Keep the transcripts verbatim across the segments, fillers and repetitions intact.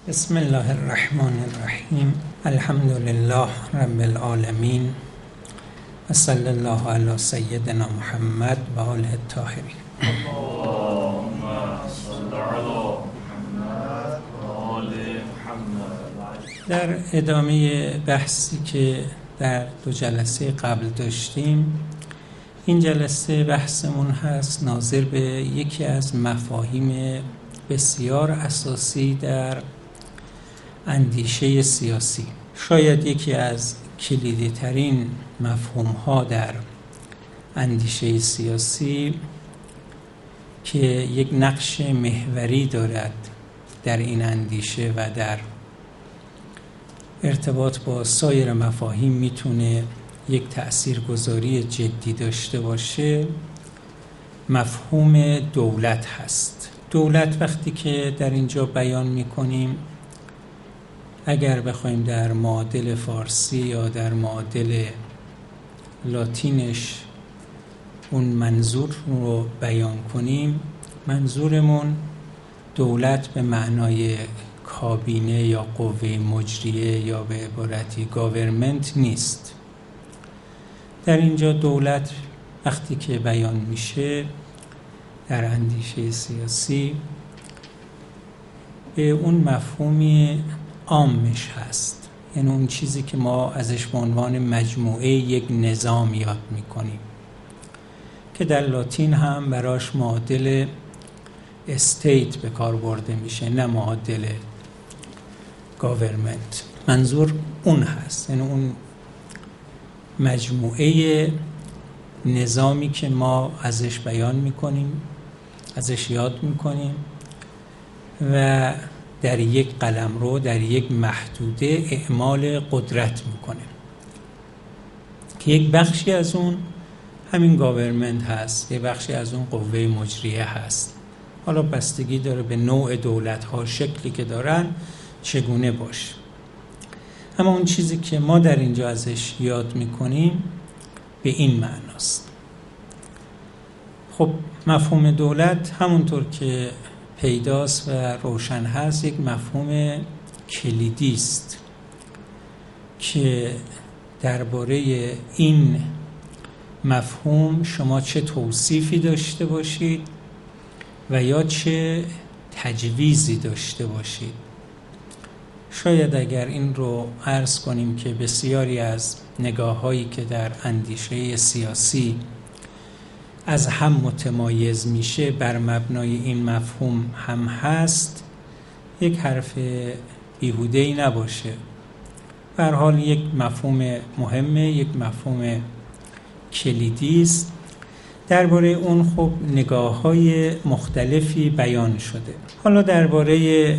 بسم الله الرحمن الرحیم. الحمد لله رب العالمین و صلی الله علی سیدنا محمد و آله الطاهرین. اللهم صل علی محمد و آل محمد. در ادامه بحثی که در دو جلسه قبل داشتیم، این جلسه بحثمون هست ناظر به یکی از مفاهیم بسیار اساسی در اندیشه سیاسی، شاید یکی از کلیدی ترین مفهوم ها در اندیشه سیاسی که یک نقش محوری دارد در این اندیشه و در ارتباط با سایر مفاهیم میتونه یک تأثیرگذاری جدی داشته باشه، مفهوم دولت هست. دولت وقتی که در اینجا بیان میکنیم، اگر بخوایم در معادل فارسی یا در معادل لاتینش اون منظور رو بیان کنیم، منظورمون دولت به معنای کابینه یا قوه مجریه یا به عبارتی گاورمنت نیست. در اینجا دولت وقتی که بیان میشه در اندیشه سیاسی به اون مفهومی عامش هست، یعنی اون چیزی که ما ازش به عنوان مجموعه یک نظام یاد میکنیم که در لاتین هم براش معادل استیت به کار برده میشه، نه معادل گاورمنت. منظور اون هست، یعنی اون مجموعه نظامی که ما ازش بیان میکنیم، ازش یاد میکنیم و در یک قلمرو، در یک محدوده اعمال قدرت میکنه که یک بخشی از اون همین گاورمنت هست، یک بخشی از اون قوه مجریه هست. حالا بستگی داره به نوع دولت ها، شکلی که دارن چگونه باشه. اما اون چیزی که ما در اینجا ازش یاد میکنیم به این معناست. خب مفهوم دولت همونطور که پیداست و روشن هست یک مفهوم کلیدی است که درباره این مفهوم شما چه توصیفی داشته باشید و یا چه تجویزی داشته باشید. شاید اگر این رو عرض کنیم که بسیاری از نگاه‌هایی که در اندیشه سیاسی از هم متمایز میشه بر مبنای این مفهوم هم هست، یک حرف بیهوده‌ای نباشه. به هر حال یک مفهوم مهمه، یک مفهوم کلیدی است. درباره اون خب نگاه‌های مختلفی بیان شده. حالا درباره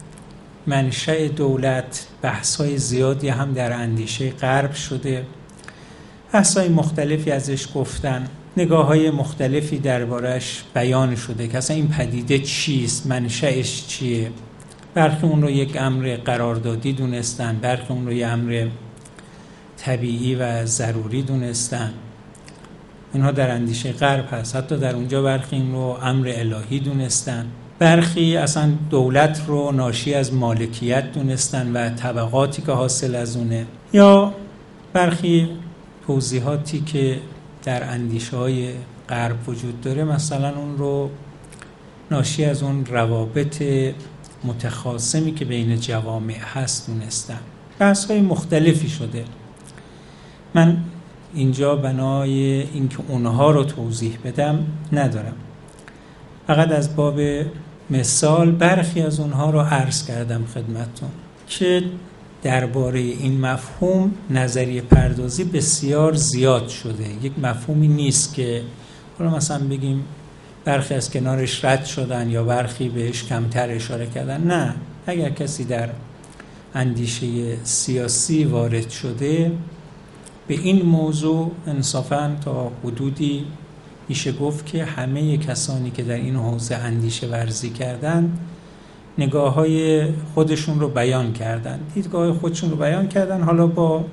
منشأ دولت بحث‌های زیادی هم در اندیشه غرب شده، بحث‌های مختلفی ازش گفتن، نگاه‌های مختلفی دربارش بیان شده که اصلا این پدیده چیست، منشأش چیه. برخی اون رو یک امر قراردادی دونستن، برخی اون رو یک امر طبیعی و ضروری دونستن. اینها در اندیشه غرب هست. حتی در اونجا برخی این رو امر الهی دونستن، برخی اصلا دولت رو ناشی از مالکیت دونستن و طبقاتی که حاصل از اونه، یا برخی توضیحاتی که در اندیشه های غرب وجود داره مثلا اون رو ناشی از اون روابط متخاصمی که بین جوامع هست دونستن. بحث های مختلفی شده. من اینجا بنای اینکه اونها رو توضیح بدم ندارم، فقط از باب مثال برخی از اونها رو عرض کردم خدمتتون که درباره این مفهوم نظریه پردازی بسیار زیاد شده. یک مفهومی نیست که حالا مثلا بگیم برخی از کنارش رد شدن یا برخی بهش کمتر اشاره کردن. نه، اگر کسی در اندیشه سیاسی وارد شده به این موضوع انصافاً تا حدودی میشه گفت که همه کسانی که در این حوزه اندیشه ورزی کردن نگاه‌های خودشون رو بیان کردن، دیدگاه خودشون رو بیان کردن، حالا با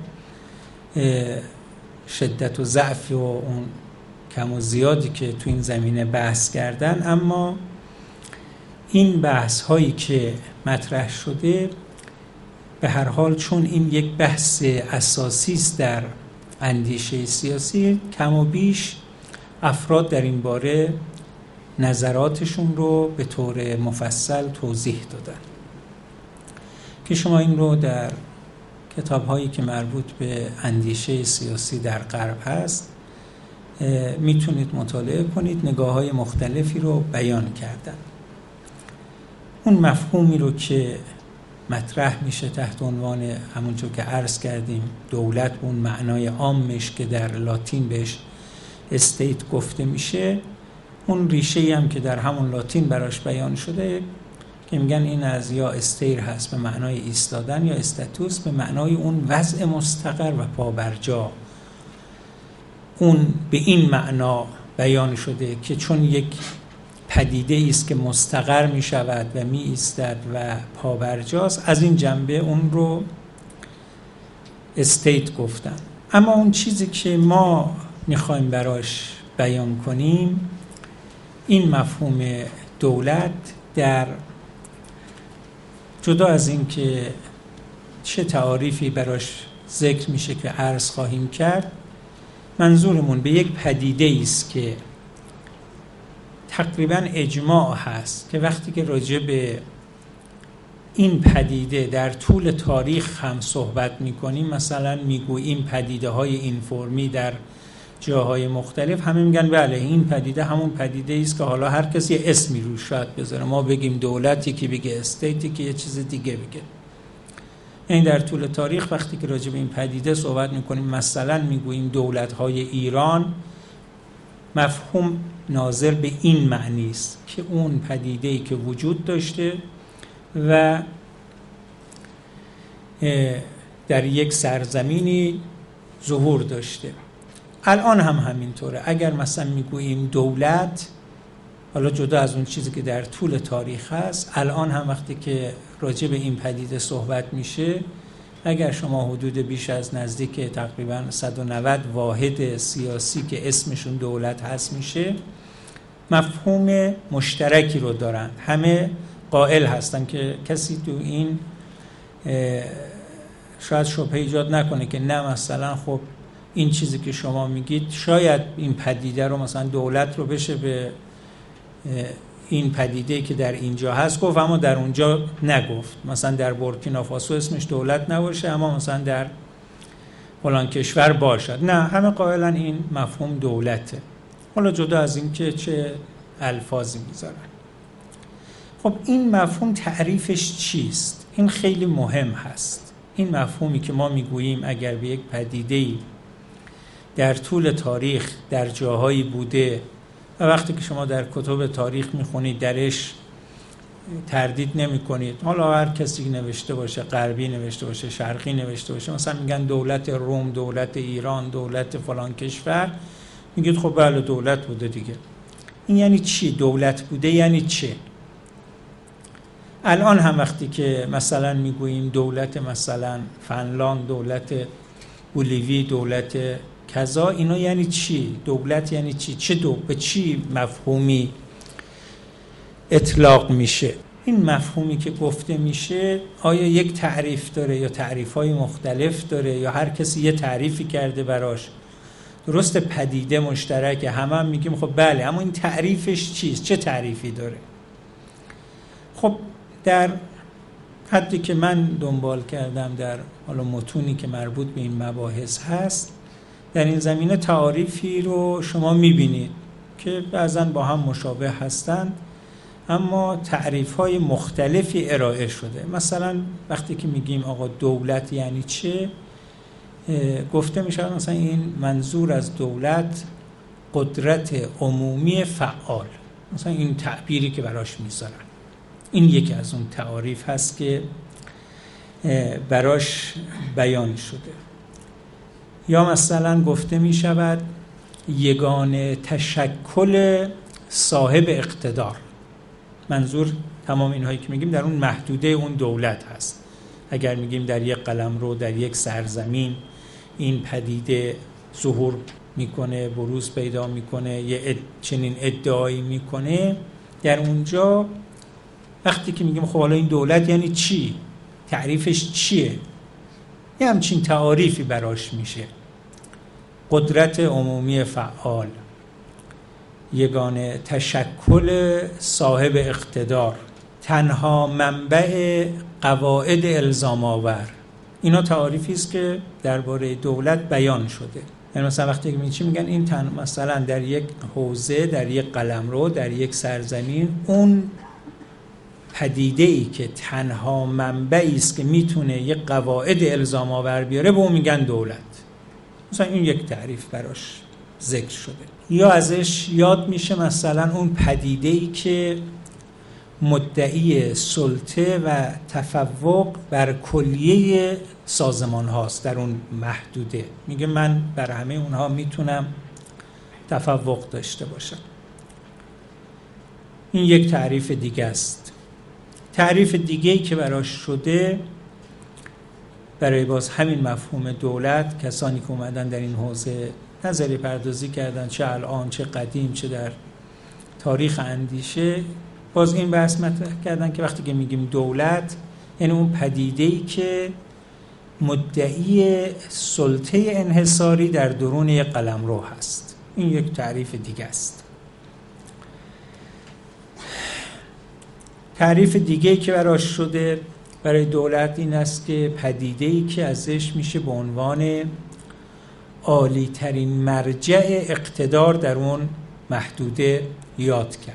شدت و ضعف و اون کم و زیادی که تو این زمینه بحث کردن، اما این بحث هایی که مطرح شده به هر حال چون این یک بحث اساسی است در اندیشه سیاسی، کم و بیش افراد در این باره نظراتشون رو به طور مفصل توضیح دادن که شما این رو در کتاب هایی که مربوط به اندیشه سیاسی در غرب هست میتونید مطالعه کنید. نگاه های مختلفی رو بیان کردن. اون مفهومی رو که مطرح میشه تحت عنوان همونجور که عرض کردیم دولت، اون معنای عامش که در لاتین بهش استیت گفته میشه، اون ریشه‌ای هم که در همون لاتین براش بیان شده که میگن این از یا استیر هست به معنای ایستادن یا استاتوس به معنای اون وضع مستقر و پابرجا. اون به این معنا بیان شده که چون یک پدیده است که مستقر می شود و می ایستد و پابرجاست، از این جنبه اون رو استیت گفتن. اما اون چیزی که ما میخوایم براش بیان کنیم این مفهوم دولت، در جدا از این که چه تعاریفی براش ذکر میشه که عرض خواهیم کرد، منظورمون به یک پدیده است که تقریبا اجماع هست که وقتی که راجع به این پدیده در طول تاریخ هم صحبت میکنیم، مثلا میگوییم پدیده های این فرمی در جاهای مختلف، همه میگن بله این پدیده همون پدیده است که حالا هر کسی یه اسمی روش شاید بذاره، ما بگیم دولتی که بگه استیتی که یه چیز دیگه بگه. این در طول تاریخ وقتی که راجع به این پدیده صحبت میکنیم، مثلا میگوییم دولت‌های ایران، مفهوم ناظر به این معنی است که اون پدیده‌ای که وجود داشته و در یک سرزمینی ظهور داشته. الان هم همینطوره. اگر مثلا میگوییم دولت، حالا جدا از اون چیزی که در طول تاریخ هست، الان هم وقتی که راجع به این پدیده صحبت میشه، اگر شما حدود بیش از نزدیک تقریبا صد و نود واحد سیاسی که اسمشون دولت هست میشه، مفهوم مشترکی رو دارن. همه قائل هستن که کسی تو این شاید شبهه ایجاد نکنه که نه مثلا خب این چیزی که شما میگید شاید این پدیده رو مثلا دولت رو بشه به این پدیده که در اینجا هست گفت اما در اونجا نگفت. مثلا در بورکینافاسو اسمش دولت نباشه اما مثلا در فلان کشور باشد. نه، همه قائلا این مفهوم دولته. حالا جدا از این که چه الفاظی میذارن. خب این مفهوم تعریفش چیست؟ این خیلی مهم هست. این مفهومی که ما میگوییم اگر به یک پدیده‌ای در طول تاریخ در جاهایی بوده و وقتی که شما در کتب تاریخ میخونید درش تردید نمی کنید، حالا هر کسی نوشته باشه، غربی نوشته باشه، شرقی نوشته باشه، مثلا میگن دولت روم، دولت ایران، دولت فلان کشور، میگید خب بله دولت بوده دیگه. این یعنی چی؟ دولت بوده یعنی چه؟ الان هم وقتی که مثلا میگوییم دولت مثلا فنلاند، دولت بولیوی، دولت کذا، اینا یعنی چی؟ دولت یعنی چی؟ چه دو به چی مفهومی اطلاق میشه؟ این مفهومی که گفته میشه آیا یک تعریف داره یا تعریف‌های مختلف داره یا هر کسی یه تعریفی کرده براش؟ درست پدیده مشترکه، همه هم میگیم خب بله، اما این تعریفش چیست؟ چه تعریفی داره؟ خب در حدی که من دنبال کردم در حالا متونی که مربوط به این مباحث هست، در این زمینه تعاریفی رو شما میبینید که بعضاً با هم مشابه هستند اما تعریف‌های مختلفی ارائه شده. مثلا وقتی که میگیم آقا دولت یعنی چه، گفته میشه مثلا این منظور از دولت قدرت عمومی فعال، مثلا این تعبیری که براش میذارن. این یکی از اون تعاریف هست که براش بیان شده. یا مثلا گفته می شود یگانه تشکل صاحب اقتدار. منظور تمام اینهایی که میگیم در اون محدوده اون دولت هست. اگر میگیم در یک قلمرو، در یک سرزمین این پدیده ظهور میکنه، بروز پیدا میکنه، یه اد... چنین ادعایی میکنه، در اونجا وقتی که میگیم خب حالا این دولت یعنی چی؟ تعریفش چیه؟ یه همچین تعاریفی براش میشه. قدرت عمومی فعال، یگانه تشکل صاحب اقتدار، تنها منبع قواعد الزام آور. اینا تعاریفی است که درباره دولت بیان شده. یعنی مثلا وقتی که چی میگن این تن مثلا در یک حوزه، در یک قلمرو، در یک سرزمین، اون پدیده‌ای که تنها منبعی است که میتونه یک قواعد الزام آور بیاره، به اون میگن دولت. مثلا این یک تعریف براش ذکر شده. یا ازش یاد میشه مثلا اون پدیده‌ای که مدعی سلطه و تفوق بر کلیه سازمان هاست در اون محدوده. میگه من بر همه اونها میتونم تفوق داشته باشم. این یک تعریف دیگه است. تعریف دیگه‌ای که براش شده برای باز همین مفهوم دولت، کسانی که اومدن در این حوزه نظری پردازی کردن، چه الان چه قدیم چه در تاریخ اندیشه، باز این بحث مطرح کردن که وقتی که میگیم دولت یعنی اون پدیده‌ای که مدعی سلطه انحصاری در درون یک قلمرو هست. این یک تعریف دیگه است. تعریف دیگه‌ای که براش شده برای دولت این است که پدیده‌ای که ازش میشه به عنوان عالی ترین مرجع اقتدار در اون محدوده یاد کرد.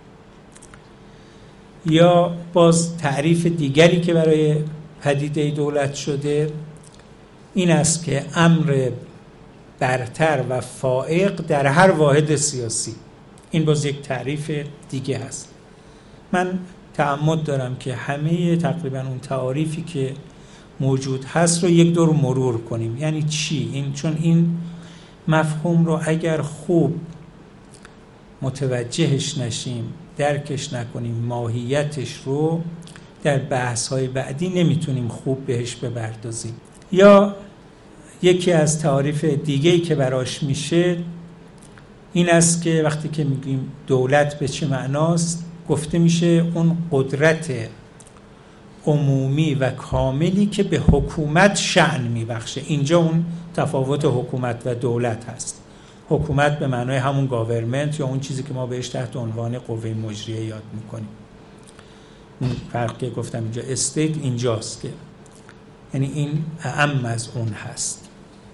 یا باز تعریف دیگری که برای پدیده دولت شده این است که امر برتر و فائق در هر واحد سیاسی. این باز یک تعریف دیگه هست. من تعمد دارم که همه تقریبا اون تعاریفی که موجود هست رو یک دور مرور کنیم. یعنی چی؟ این چون این مفهوم رو اگر خوب متوجهش نشیم، درکش نکنیم، ماهیتش رو در بحث‌های بعدی نمیتونیم خوب بهش بپردازیم. یا یکی از تعاریف دیگه‌ای که براش میشه این است که وقتی که میگیم دولت به چه معناست، گفته میشه اون قدرت عمومی و کاملی که به حکومت شأن میبخشه. اینجا اون تفاوت حکومت و دولت هست. حکومت به معنای همون گاورمنت یا اون چیزی که ما بهش تحت عنوان قوه مجریه یاد میکنیم. اون فرق که گفتم اینجا استیت اینجاست که یعنی این اعم از اون هست.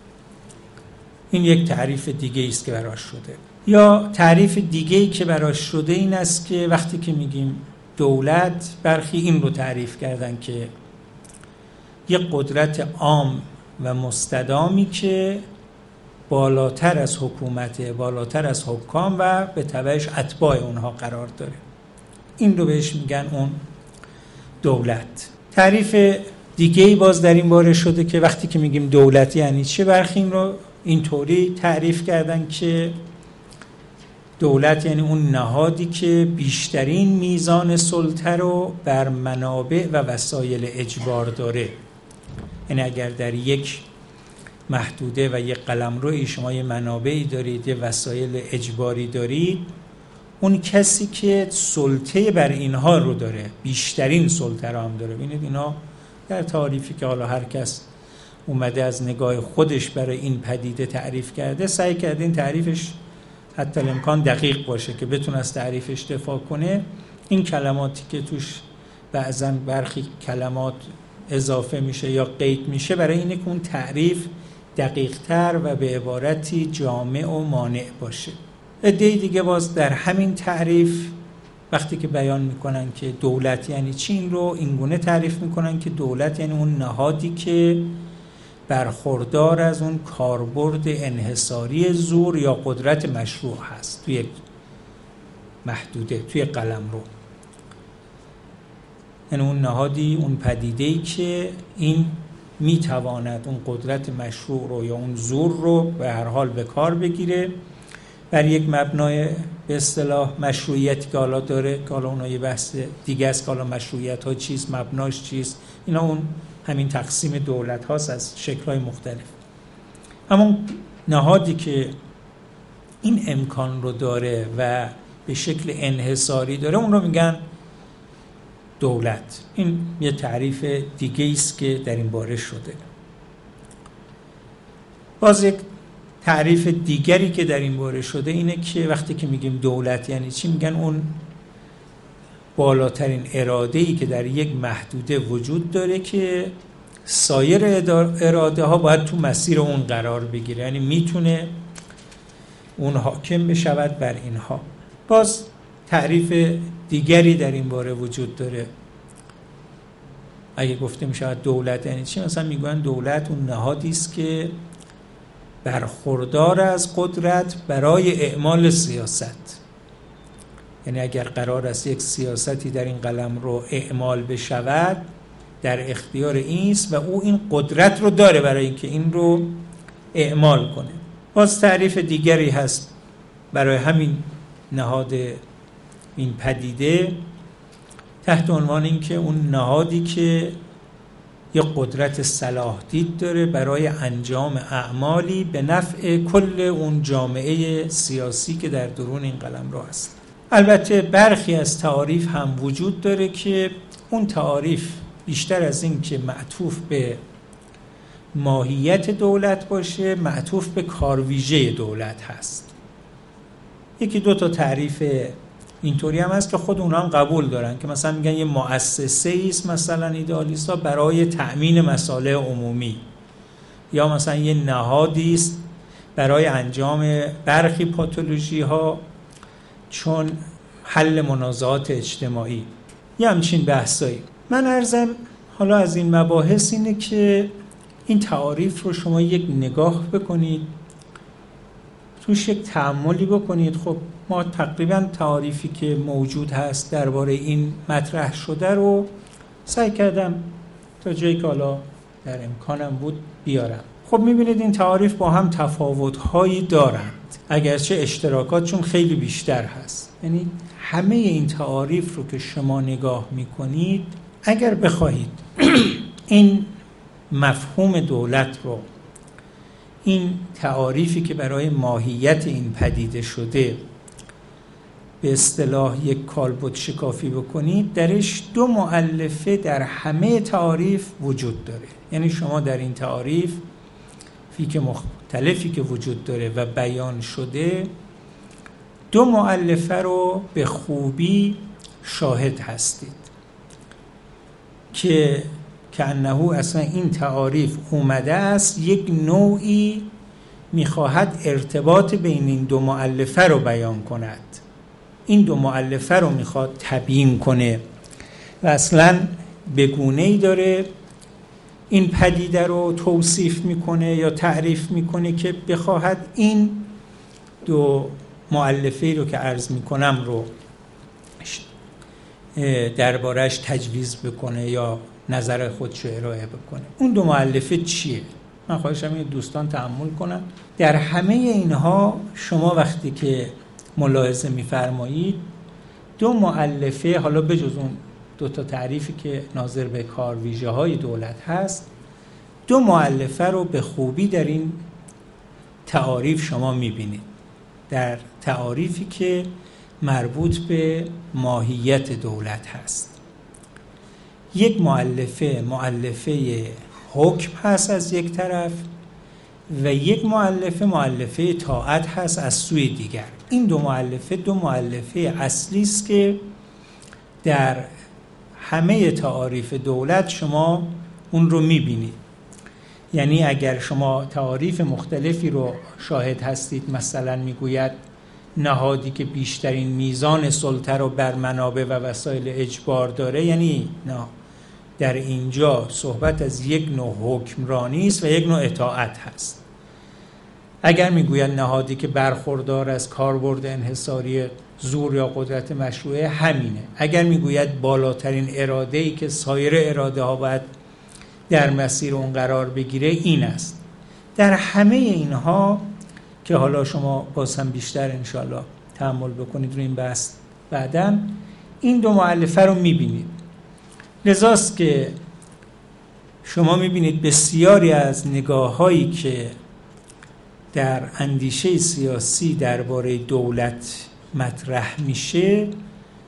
این یک تعریف دیگه است که براش شده. یا تعریف دیگه‌ای که براش شده این است که وقتی که میگیم دولت، برخی این رو تعریف کردن که یک قدرت عام و مستدامی که بالاتر از حکومت، بالاتر از حکام و به تبعش اتباع اونها قرار داره. این رو بهش میگن اون دولت. تعریف دیگه‌ای باز در این باره شده که وقتی که میگیم دولت یعنی چه، برخی این رو اینطوری تعریف کردن که دولت یعنی اون نهادی که بیشترین میزان سلطه رو بر منابع و وسایل اجبار داره. یعنی اگر در یک محدوده و یک قلمروی شما یه منابعی دارید، یه وسایل اجباری دارید، اون کسی که سلطه بر اینها رو داره، بیشترین سلطه رو هم داره. ببینید اینا در تعریفی که حالا هر کس اومده از نگاه خودش برای این پدیده تعریف کرده، سعی کرده این تعریفش حتی الامکان دقیق باشه که بتونه از تعریفش دفاع کنه. این کلماتی که توش بعضاً برخی کلمات اضافه میشه یا قید میشه برای اینه که اون تعریف دقیق‌تر و به عبارتی جامع و مانع باشه. عده‌ای دیگه باز در همین تعریف وقتی که بیان میکنن که دولت یعنی چی، این رو اینگونه تعریف میکنن که دولت یعنی اون نهادی که برخوردار از اون کاربرد انحصاری زور یا قدرت مشروع هست توی یک محدوده، توی قلمرو. یعنی اون نهادی، اون پدیده‌ای که این میتواند اون قدرت مشروع رو یا اون زور رو به هر حال به کار بگیره بر یک مبنای به اصطلاح مشروعیتی که حالا داره، که حالا اونها یه بحث دیگه است که حالا مشروعیت ها چیست، مبناش چیست. اینا اون همین تقسیم دولت هاست از شکل‌های مختلف. اما نهادی که این امکان رو داره و به شکل انحصاری داره، اون رو میگن دولت. این یه تعریف دیگه است که در این باره شده. باز یک تعریف دیگری که در این باره شده اینه که وقتی که میگیم دولت یعنی چی، میگن اون بالاترین اراده‌ای که در یک محدوده وجود داره که سایر اراده ها باید تو مسیر اون قرار بگیره، یعنی میتونه اون حاکم بشود بر اینها. باز تعریف دیگری در این باره وجود داره. اگه گفته میشه دولت یعنی چی، مثلا میگن دولت اون نهادی است که برخوردار از قدرت برای اعمال سیاست. یعنی اگر قرار است یک سیاستی در این قلم رو اعمال بشود، در اختیار این است و او این قدرت رو داره برای اینکه این رو اعمال کنه. باز تعریف دیگری هست برای همین نهاد این پدیده تحت عنوان این که اون نهادی که یک قدرت صلاح دید داره برای انجام اعمالی به نفع کل اون جامعه سیاسی که در درون این قلمرو هست. البته برخی از تعاریف هم وجود داره که اون تعاریف بیشتر از این که معطوف به ماهیت دولت باشه، معطوف به کارویژه دولت هست. یکی دو تا تعریف اینطوری هم هست که خود اونا هم قبول دارن که مثلا میگن یه مؤسسه است مثلا ایدئالیستا برای تأمین مصالح عمومی، یا مثلا یه نهادی است برای انجام برخی پاتولوژی ها چون حل منازعات اجتماعی، یه همچین بحثایی. من عرضم حالا از این مباحث اینه که این تعاریف رو شما یک نگاه بکنید، توش یک تأملی بکنید. خب ما تقریبا تعاریفی که موجود هست درباره این مطرح شده رو سعی کردم تا جایی که حالا در امکانم بود بیارم. خب میبینید این تعاریف با هم تفاوت‌هایی دارند، اگرچه اشتراکاتشون خیلی بیشتر هست. یعنی همه این تعاریف رو که شما نگاه میکنید، اگر بخواهید این مفهوم دولت رو، این تعاریفی که برای ماهیت این پدیده شده به اصطلاح یک کالبد شکافی بکنید، درش دو مؤلفه در همه تعاریف وجود داره. یعنی شما در این تعاریف فیک مختلفی که وجود داره و بیان شده، دو مؤلفه رو به خوبی شاهد هستید که کأنه اصلا این تعاریف اومده است یک نوعی میخواهد ارتباط بین این دو مؤلفه رو بیان کند، این دو مؤلفه رو میخواد تبیین کنه و اصلا به گونه‌ای داره این پدیده رو توصیف میکنه یا تعریف میکنه که بخواهد این دو مؤلفه رو که عرض میکنم رو دربارش تجویز بکنه یا نظر خودشو ارائه بکنه. اون دو مؤلفه چیه؟ من خواهشم این دوستان تأمل کنن. در همه اینها شما وقتی که ملاحظه میفرمایید، دو مؤلفه، حالا بجز اون دو تا تعریفی که ناظر به کارویژه های دولت هست، دو مؤلفه رو به خوبی در این تعاریف شما میبینید، در تعاریفی که مربوط به ماهیت دولت هست. یک مؤلفه مؤلفه حکم هست از یک طرف و یک مؤلفه مؤلفه طاعت هست از سوی دیگر. این دو مؤلفه دو مؤلفه اصلی است که در همه تعاریف دولت شما اون رو میبینید. یعنی اگر شما تعاریف مختلفی رو شاهد هستید، مثلا میگوید نهادی که بیشترین میزان سلطه رو بر منابع و وسایل اجبار داره، یعنی نه، در اینجا صحبت از یک نوع حکمرانی است و یک نوع اطاعت هست. اگر میگوید نهادی که برخوردار از کاربرد انحصاری زور یا قدرت مشروعه، همینه. اگر میگوید بالاترین اراده‌ای که سایر اراده ها باید در مسیر اون قرار بگیره، این است. در همه اینها که حالا شما باز هم بیشتر انشاءالله تأمل بکنید روی این بحث بعداً، این دو مؤلفه رو میبینید. لذاست که شما میبینید بسیاری از نگاه‌هایی که در اندیشه سیاسی درباره دولت مطرح میشه،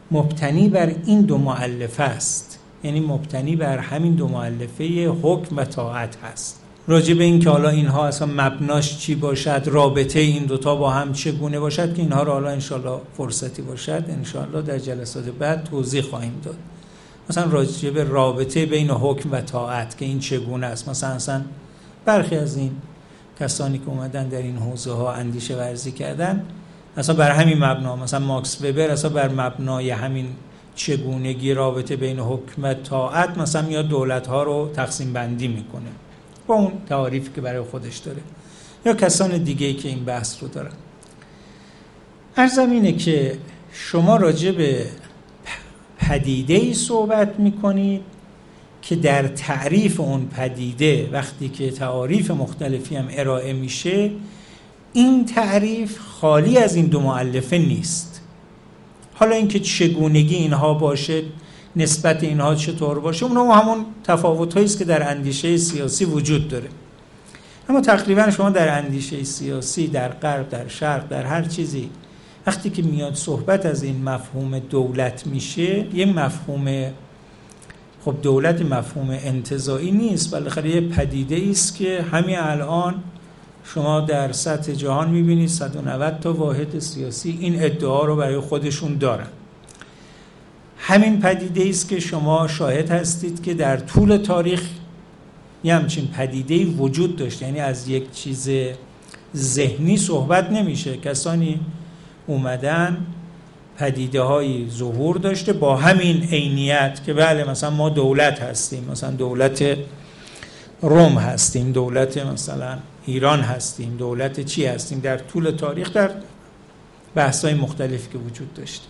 مبتنی بر این دو مؤلفه است، یعنی مبتنی بر همین دو مؤلفه حکم و طاعت هست. راجع به این که حالا اینها اصلا مبناش چی باشد، رابطه این دوتا با هم چگونه باشد، که اینها رو حالا انشالله فرصتی باشد انشالله در جلسات بعد توضیح خواهیم داد. مثلا راجع به رابطه بین حکم و طاعت که این چگونه است. مثلا اصلا برخی از این کسانی که اومدن در این حوزه ها اندیشه ورزی کردن، اصلا بر همین مبنا، مثلا ماکس وبر اصلا بر مبنای همین چگونگی رابطه بین حکم و طاعت مثلا میاد دولت ها رو تقسیم بندی میکنه با اون تعاریفی که برای خودش داره، یا کسان دیگه‌ای که این بحث رو دارن. عرضم اینه که شما راجع به پدیده‌ای صحبت میکنید که در تعریف اون پدیده وقتی که تعاریف مختلفی هم ارائه میشه، این تعریف خالی از این دو مؤلفه نیست. حالا اینکه چگونگی اینها باشه، نسبت اینها چطور باشه، اونها همون تفاوت‌هایی است که در اندیشه سیاسی وجود داره. اما تقریبا شما در اندیشه سیاسی در غرب، در شرق، در هر چیزی وقتی که میاد صحبت از این مفهوم دولت میشه، یه مفهوم، خب دولت مفهوم انتزاعی نیست، بالاخره یه پدیده است که همین الان شما در سطح جهان میبینید صد و نود تا واحد سیاسی این ادعا رو برای خودشون دارن. همین پدیده است که شما شاهد هستید که در طول تاریخ یه همچین پدیده‌ای وجود داشته، یعنی از یک چیز ذهنی صحبت نمیشه، کسانی اومدن پدیده های ظهور داشته با همین عینیت که بله مثلا ما دولت هستیم، مثلا دولت روم هستیم، دولت مثلا ایران هستیم، دولت چی هستیم، در طول تاریخ در بحث‌های مختلفی که وجود داشته.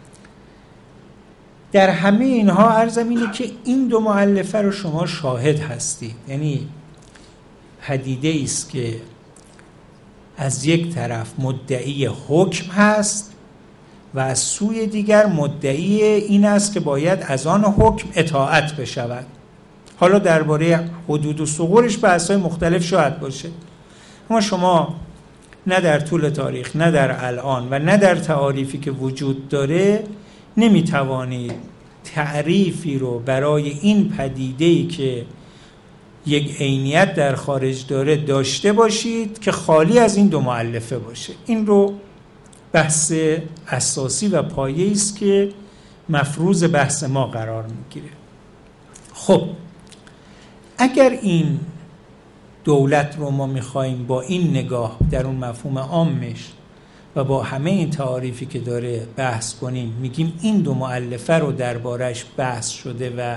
در همه اینها عرضم اینه که این دو مؤلفه رو شما شاهد هستید، یعنی پدیده است که از یک طرف مدعی حکم هست و از سوی دیگر مدعی این است که باید از آن حکم اطاعت بشود. حالا درباره حدود و ثغورش بحث‌های مختلف شاید باشه، اما شما نه در طول تاریخ، نه در الان و نه در تعاریفی که وجود داره نمیتوانید تعریفی رو برای این پدیده‌ای که یک عینیت در خارج داره داشته باشید که خالی از این دو مؤلفه باشه. این رو بحث اساسی و پایه‌ای است که مفروض بحث ما قرار میگیره. خب اگر این دولت رو ما میخواییم با این نگاه در اون مفهوم عامش و با همه این تعاریفی که داره بحث کنیم، میگیم این دو مؤلفه رو دربارش بحث شده و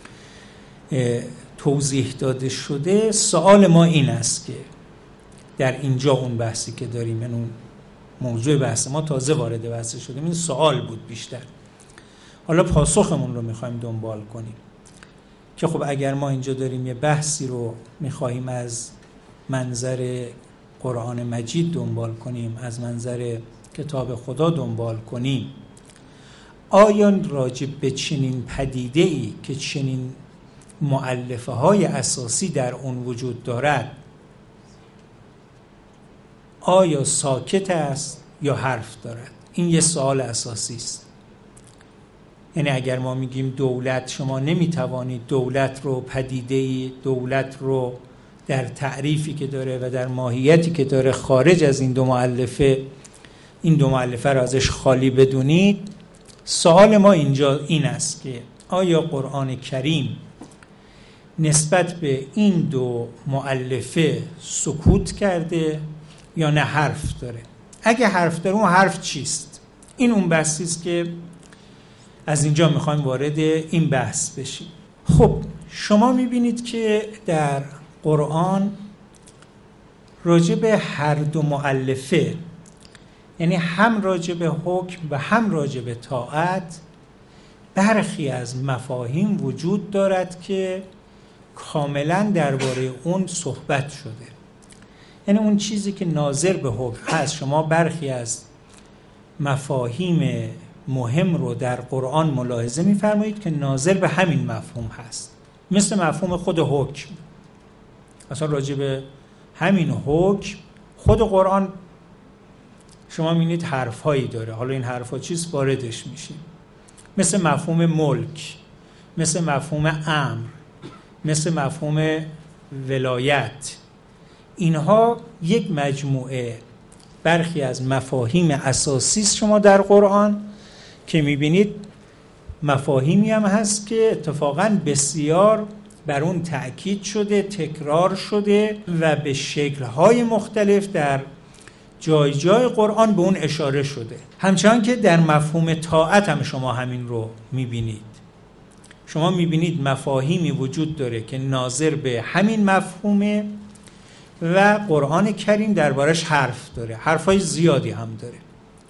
توضیح داده شده، سوال ما این است که در اینجا اون بحثی که داریم، این اون موضوع بحث ما تازه وارد بحث شدیم، این سوال بود بیشتر، حالا پاسخمون رو میخوایم دنبال کنیم که خب اگر ما اینجا داریم یه بحثی رو میخواهیم از منظر قرآن مجید دنبال کنیم، از منظر کتاب خدا دنبال کنیم، آیا راجع به چنین پدیده‌ای که چنین مؤلفه های اساسی در اون وجود دارد، آیا ساکت است یا حرف دارد؟ این یه سوال اساسی است. یعنی اگر ما میگیم دولت، شما نمیتوانید دولت رو، پدیده‌ای دولت رو در تعریفی که داره و در ماهیتی که داره خارج از این دو مؤلفه، این دو مؤلفه رو ازش خالی بدونید. سوال ما اینجا این است که آیا قرآن کریم نسبت به این دو مؤلفه سکوت کرده یا نه حرف داره؟ اگه حرف داره، اون حرف چیست؟ این اون بحثی است که از اینجا میخوایم وارد این بحث بشیم. خب شما میبینید که در قرآن راجع به هر دو مؤلفه، یعنی هم راجع به حکم و هم راجع به طاعت، برخی از مفاهیم وجود دارد که کاملا درباره اون صحبت شده. یعنی اون چیزی که ناظر به حکم هست، شما برخی از مفاهیم مهم رو در قرآن ملاحظه می‌فرمایید که ناظر به همین مفهوم هست، مثل مفهوم خود حکم. اصلا راجع به همین حکم خود قرآن شما می‌بینید حرف‌هایی داره. حالا این حرف‌ها چیست؟ واردش میشیم. مثل مفهوم ملک، مثل مفهوم امر، مثل مفهوم ولایت. اینها یک مجموعه برخی از مفاهیم اساسی است شما در قرآن که میبینید مفاهیمی هم هست که اتفاقاً بسیار بر اون تأکید شده، تکرار شده و به شکل‌های مختلف در جای جای قرآن به اون اشاره شده. همچنان که در مفهوم طاعت هم شما همین رو میبینید. شما میبینید مفاهیمی وجود داره که ناظر به همین مفهومه و قرآن کریم دربارش حرف داره، حرفای زیادی هم داره.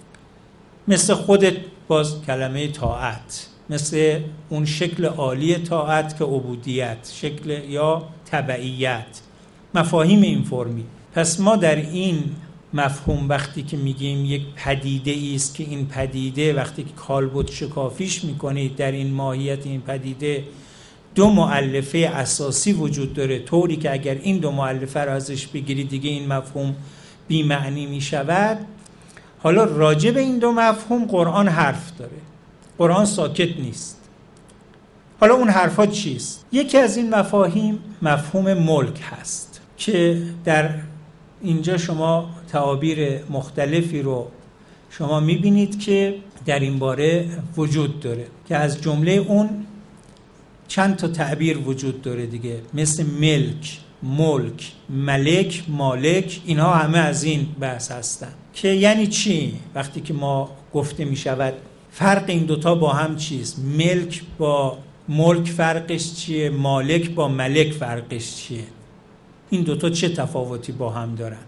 مثل خودت باز کلمه طاعت، مثل اون شکل عالی طاعت که عبودیت، شکل یا تبعیت، مفاهیم این فرمی. پس ما در این مفهوم وقتی که میگیم یک پدیده است که این پدیده وقتی که کالبد شکافیش میکنید در این ماهیت این پدیده دو مؤلفه اساسی وجود داره، طوری که اگر این دو مؤلفه را ازش بگیرید دیگه این مفهوم بی معنی میشود. حالا راجع به این دو مفهوم قرآن حرف داره، قرآن ساکت نیست. حالا اون حرفا چیست؟ یکی از این مفاهیم مفهوم ملک هست که در اینجا شما تعابیر مختلفی رو شما میبینید که در این باره وجود داره که از جمله اون چند تا تعبیر وجود داره دیگه، مثل ملک، ملک، ملک، مالک. اینها همه از این بحث هستن که یعنی چی؟ وقتی که ما گفته میشود فرق این دوتا با هم چیست؟ ملک با ملک فرقش چیه؟ مالک با ملک فرقش چیه؟ این دوتا چه تفاوتی با هم دارن؟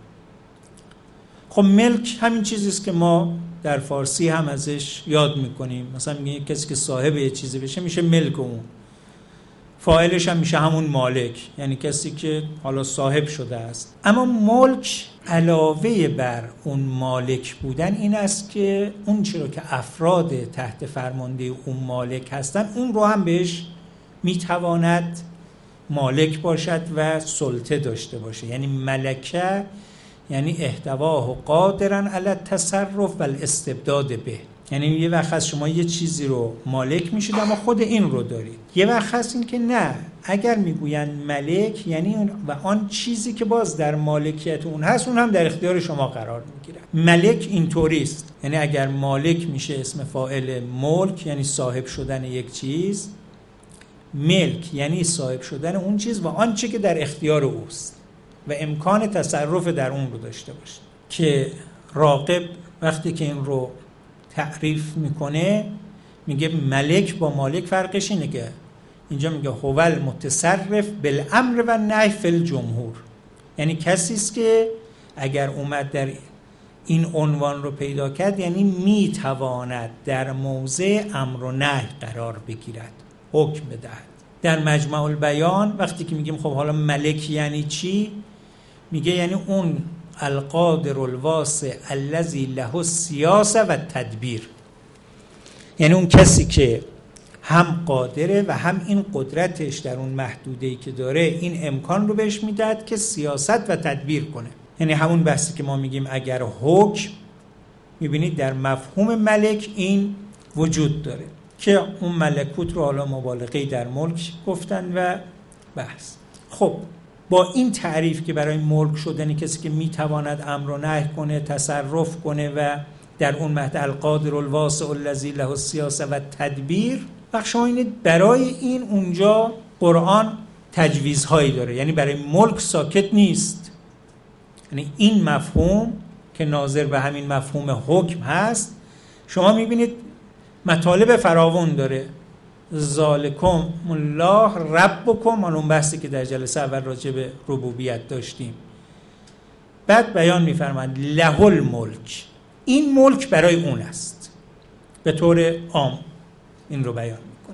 خب ملک همین چیزیست که ما در فارسی هم ازش یاد میکنیم. مثلا میگه کسی که صاحب یه چیزی بشه میشه ملک اون، فاعلش هم میشه همون مالک، یعنی کسی که حالا صاحب شده است. اما ملک علاوه بر اون مالک بودن این است که اون چیزی که افراد تحت فرمانده اون مالک هستن اون رو هم بهش میتواند مالک باشد و سلطه داشته باشه. یعنی ملکه یعنی احتواه و قادرن علی التصرف و الاستبداد به. یعنی یه وقت هست شما یه چیزی رو مالک میشید اما خود این رو دارید. یه وقت هست این که نه، اگر میگوین ملک یعنی اون و آن چیزی که باز در مالکیت اون هست اون هم در اختیار شما قرار میگیره. ملک اینطوری است، یعنی اگر مالک میشه اسم فاعل ملک یعنی صاحب شدن یک چیز، ملک یعنی صاحب شدن اون چیز و آنچه که در اختیار اوست و امکان تصرف در اون رو داشته باشه. که راغب وقتی که این رو تعریف میکنه میگه ملک با مالک فرقش اینه که اینجا میگه هو المتصرف بالامر و نهی فی الجمهور، یعنی کسی است که اگر اومد در این عنوان رو پیدا کرد یعنی میتواند در موضع امر و نهی قرار بگیرد، حکم بدهد. در مجمع البیان وقتی که میگیم خب حالا ملک یعنی چی، میگه یعنی اون القادر الواسع الذی له السیاسه و تدبیر، یعنی اون کسی که هم قادره و هم این قدرتش در اون محدوده‌ای که داره این امکان رو بهش میداد که سیاست و تدبیر کنه. یعنی همون بحثی که ما میگیم اگر حکم، میبینید در مفهوم ملک این وجود داره که اون ملکوت رو حالا مبالغه‌ای در ملک گفتن و بحث. خب با این تعریف که برای ملک شدنی کسی که میتواند امر و نهی کنه، تصرف کنه و در اون مهد القادر الواسع الذی له السیاسه و تدبیر، بخش شما اینه برای این اونجا قرآن تجویزهایی داره، یعنی برای ملک ساکت نیست. یعنی این مفهوم که ناظر به همین مفهوم حکم هست شما میبینید مطالب فراوان داره. ذالکم الله ربکم، اون بحثی که در جلسه اول راجع به ربوبیت داشتیم. بعد بیان می‌فرماند له الملک، این ملک برای اون است، به طور عام این رو بیان میکنه.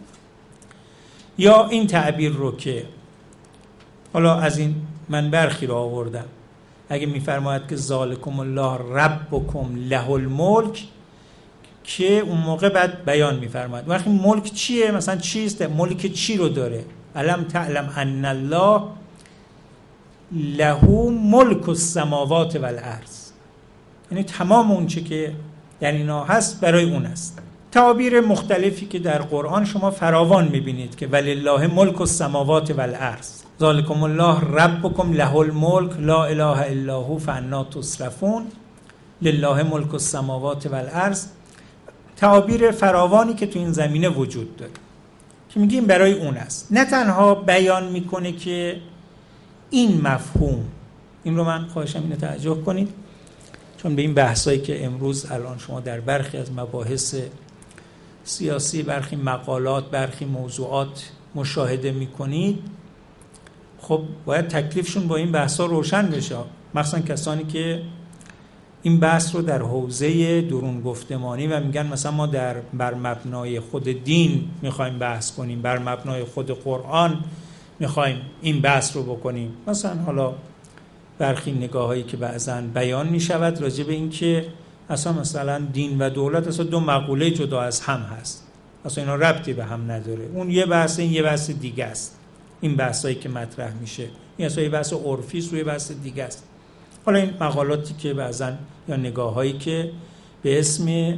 یا این تعبیر رو که حالا از این من برخی رو آوردم، اگه می‌فرماید که ذالکم الله ربکم له الملک، که اون موقع بعد بیان می‌فرماید وقتی ملک چیه، مثلا چیست، ملک چی رو داره. الم تعلم ان الله له ملک السماوات والارض، یعنی تمام اون چه که در اینا هست برای اون است. تعابیر مختلفی که در قرآن شما فراوان میبینید که ولله ملک السماوات والارض ذالکم الله ربکم له الملک لا اله الا هو فانا تصرفون لله ملک السماوات والارض. تعابیر فراوانی که تو این زمینه وجود داره که میگیم برای اون است. نه تنها بیان میکنه که این مفهوم، این رو من خواهشم اینو توجه کنید چون به این بحثایی که امروز الان شما در برخی از مباحث سیاسی، برخی مقالات، برخی موضوعات مشاهده میکنید، خب باید تکلیفشون با این بحثا روشن بشه، مخصوصا کسانی که این بحث رو در حوزه درون گفتمانی و میگن مثلا ما در بر مبنای خود دین میخوایم بحث کنیم، بر مبنای خود قرآن میخوایم این بحث رو بکنیم. مثلا حالا برخی نگاهایی که بعضا بیان میشود راجع به این که اصلا مثلا دین و دولت اصلا دو مقوله جدا از هم هست، اصلا اینا ربطی به هم نداره، اون یه بحث این یه بحث دیگه است. این بحثایی که مطرح میشه این اصلا یه بحث عرفی است و یه بحث دیگه است. حالا این مقالاتی که بعضا یا نگاهایی که به اسم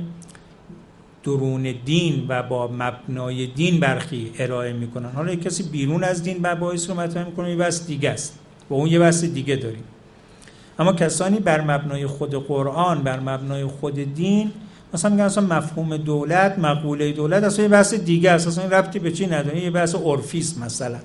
درون دین و با مبنای دین برخی ارائه میکنن، حالا یک کسی بیرون از دین مباحث رو مطرح میکنه یه بحث دیگه است و اون یه بحث دیگه داریم. اما کسانی بر مبنای خود قرآن، بر مبنای خود دین، مثلا میگن اصلا مفهوم دولت، مقوله دولت اصلا یه بحث دیگه است، اصلا این ربطی به چی نداره، یه بحث عرفی است مثلا.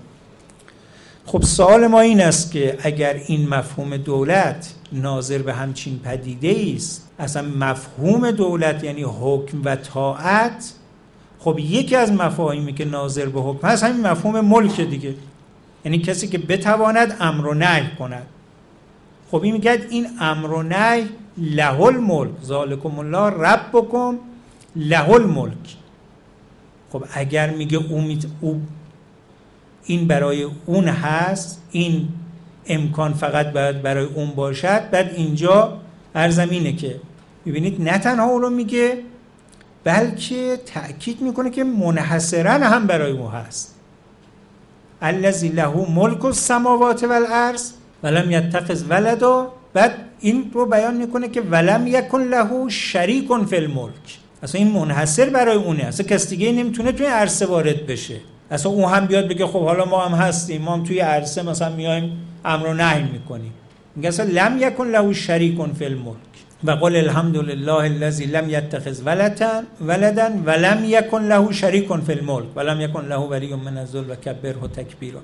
خب سوال ما این است که اگر این مفهوم دولت ناظر به همچین پدیده است، اصلا مفهوم دولت یعنی حکم و طاعت، خب یکی از مفاهیمی که ناظر به حکم هست همین مفهوم ملک دیگه، یعنی کسی که بتواند امر و نهی کند. خب این میگه این امر و نهی له الملک ذالکم الله ربکم له الملک. خب اگر میگه او, او این برای اون هست، این امکان فقط باید برای اون باشد، بعد اینجا عرضم اینه که ببینید نه تنها اون رو میگه بلکه تأکید میکنه که منحصرا هم برای اون هست. الذی له ملک السماوات والارض ولم یتخذ ولدا، بعد این رو بیان میکنه که ولم یکن له شریک فی الملک، اصلا این منحصر برای اونه، اصلا کس دیگه نمیتونه توی عرصه وارد بشه. اصلا اون هم بیاد بگه خب حالا ما هم هستیم، ما هم توی عرصه مثلا میایم امر و نهی میکنیم، میگه اصلا لم یکن له شریک فی الملک و قل الحمد لله الذی لم یتخذ ولدا ولدا ولم یکن له شریک فی الملک ولم یکن له ولی من الذل و کبره تکبیرا.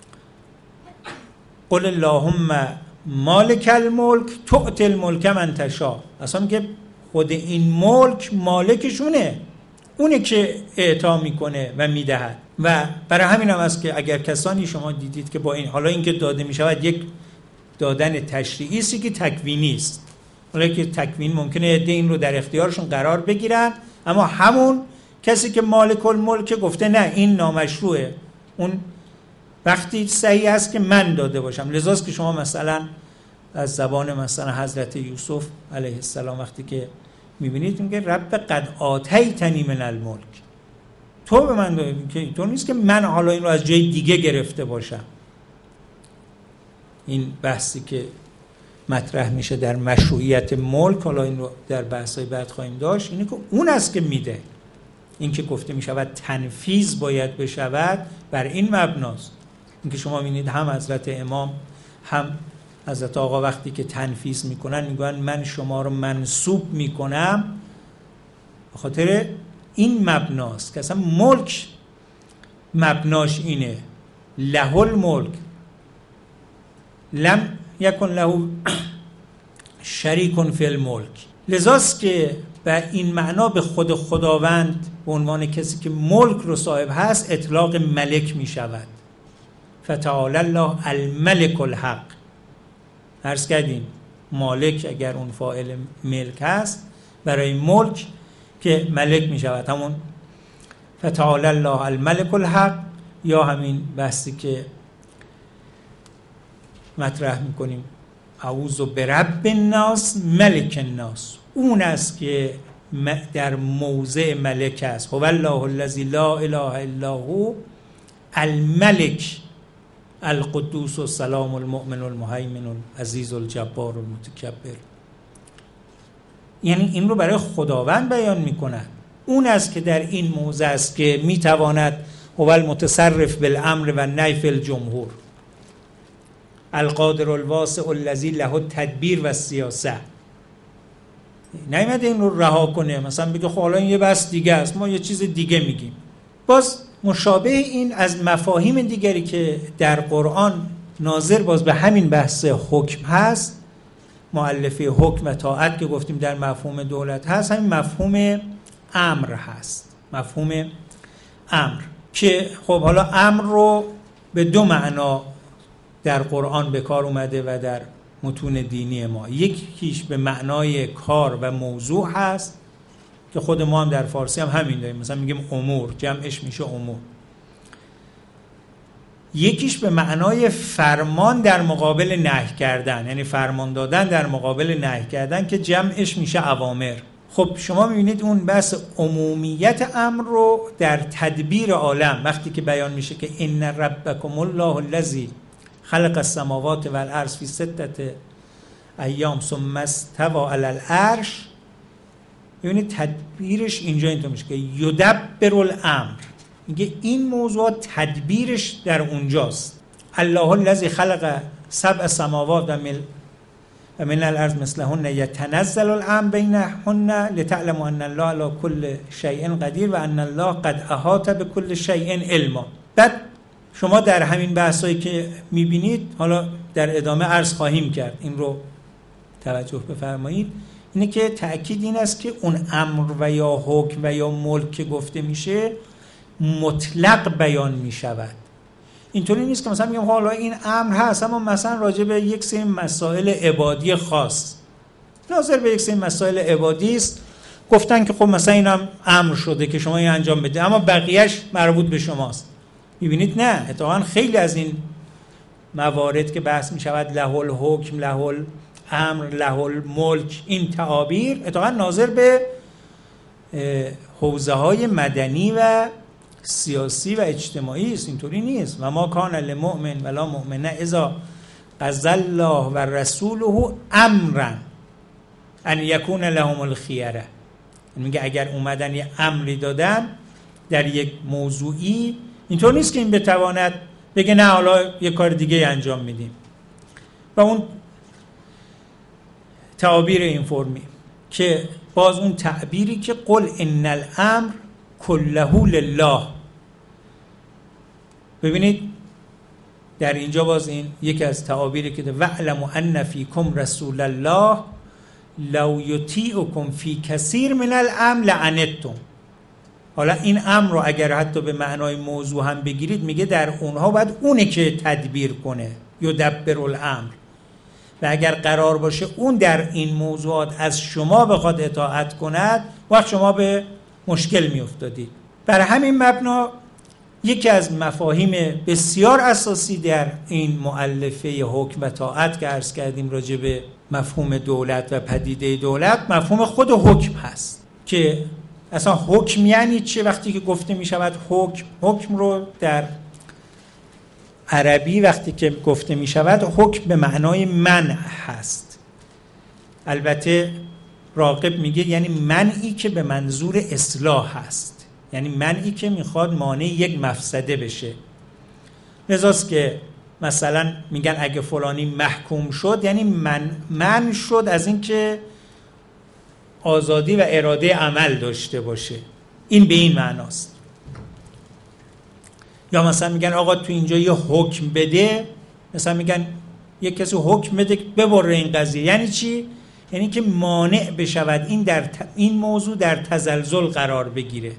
قل اللهم مالک الملک تؤتی الملک من تشاء، اصلا میگه خود این ملک مالکشونه، اونه که اعطا میکنه و میدهد. و برای همین هم است که اگر کسانی شما دیدید که با این، حالا این که داده میشود یک دادن تشریعی است که تکوینی است، حالا که تکوین ممکنه عده این رو در اختیارشون قرار بگیرن، اما همون کسی که مالک الملک گفته نه این نامشروعه، اون وقتی صحیح است که من داده باشم. لذاست که شما مثلا از زبان مثلا حضرت یوسف علیه السلام وقتی که میبینید میگه رب قد آتیتنی من الملک، تو به من دادی، که اینطور نیست که من حالا این رو از جای دیگه گرفته باشم. این بحثی که مطرح میشه در مشروعیت ملک، حالا این رو در بحث‌های بعد خواهیم داشت، اینه که اون است که میده. این که گفته میشود تنفیذ باید بشود بر این مبناست. اینکه شما میبینید هم حضرت امام هم حضرت آقا وقتی که تنفیذ میکنن میگن من شما رو منسوب میکنم به خاطر این مبناست که اصلا ملک مبناش اینه، له الملک لم یکن له شریک فی الملک. لذاست که به این معنا به خود خداوند به عنوان کسی که ملک رو صاحب هست اطلاق ملک می شود. فتعالی الله الملک الحق. عرض کردیم مالک اگر اون فاعل ملک هست برای ملک که ملک می شود، همون فتعالی الله الملک الحق، یا همین بحثی که مطرح می کنیم اعوذ برب الناس ملک الناس، اون است که در موضع ملک است. هو الله الذی لا اله الا هو الملک القدوس السلام المؤمن المهیمن العزیز الجبار المتکبر. یعنی این رو برای خداوند بیان میکنن. اون است که در این موضع است که میتواند هو المتصرف بالامر و نهی فی الجمهور، القادر الواسع الذی له التدبیر و السیاسه. نیامده این رو رها کنه مثلا بگه خب حالا این یه بحث دیگه است، ما یه چیز دیگه میگیم. باز مشابه این از مفاهیم دیگری که در قرآن ناظر باز به همین بحث حکم هست، مؤلفه حکم و طاعت که گفتیم در مفهوم دولت هست، همین مفهوم امر هست. مفهوم امر که خب حالا امر رو به دو معنا در قرآن به کار اومده و در متون دینی ما. یکیش به معنای کار و موضوع هست که خود ما هم در فارسی هم همین داریم، مثلا میگیم امور، جمعش میشه امور. یکیش به معنای فرمان در مقابل نهی کردن، یعنی فرمان دادن در مقابل نهی کردن که جمعش میشه اوامر. خب شما میبینید اون بحث عمومیت امر رو در تدبیر عالم وقتی که بیان میشه که ان ربکم الله الذی خلق السماوات والارض فی سته ایام ثم استوى علی العرش، ببینید تدبیرش اینجا اینطور میشه که یدبر الامر، میگه این موضوع تدبیرش در اونجاست. الله الذی خلق سبع سماوات و مل و من الارض مثلهن یتنزل الامر بینهن لتعلموا ان الله علی کل شیء قدیر و ان الله قد احاط بكل شیء علما. بعد شما در همین بحثایی که میبینید، حالا در ادامه عرض خواهیم کرد، این رو توجه بفرمایید، اینه که تأکید این است که اون امر و یا حکم و یا ملک که گفته میشه مطلق بیان میشود. اینطوری نیست که مثلا میگم حالا این امر هست اما مثلا راجع به یک سری مسائل عبادی خاص، ناظر به یک سری مسائل عبادی است، گفتن که خب مثلا اینم امر شده که شما این انجام بدید اما بقیهش مربوط به شماست. میبینید نه، اتفاقا خیلی از این موارد که بحث میشود له الحکم، له الامر، له الملک، این تعابیر اتفاقا ناظر به حوزه های مدنی و سیاسی و اجتماعی است. اینطوری نیست. و ما کان للمؤمن ولا مؤمنه اذا قضى الله و رسوله امرا ان یکون لهم الخیره. میگه اگر اومدن یه امری دادن در یک موضوعی، اینطور نیست که این بتواند بگه نه حالا یه کار دیگه انجام میدیم. و اون تعابیر این فرمی که باز اون تعبیری که قل ان الامر کله لله، ببینید در اینجا باز این یکی از تعابیری که وَاعْلَمُوا أَنَّ فِيكُمْ رَسُولَ اللَّهِ لَوْ يُطِيعُكُمْ فِي كَثِيرٍ مِنَ الْأَمْرِ لَعَنِتُّمْ. حالا این امر رو اگر حتی به معنای موضوع هم بگیرید، میگه در اونها باید اونه که تدبیر کنه، یدبر الامر، و اگر قرار باشه اون در این موضوعات از شما بخواد اطاعت کند، وقت شما به مشکل میافتادید. برای همین مبنا یکی از مفاهیم بسیار اساسی در این مؤلفه حکم و طاعت که عرض کردیم راجع به مفهوم دولت و پدیده دولت، مفهوم خود حکم هست که اصلا حکم یعنی چه. وقتی که گفته می شود حکم، حکم رو در عربی وقتی که گفته می شود حکم به معنای منع هست. البته راغب میگه یعنی منعی که به منظور اصلاح هست، یعنی منعی که میخواد مانع یک مفسده بشه. لذاست که مثلا میگن اگه فلانی محکوم شد یعنی من من شد از اینکه آزادی و اراده عمل داشته باشه. این به این معناست. یا مثلا میگن آقا تو اینجا یه حکم بده، مثلا میگن یک کسی حکم بده ببره این قضیه. یعنی چی؟ یعنی که مانع بشود این در ت... این موضوع در تزلزل قرار بگیره.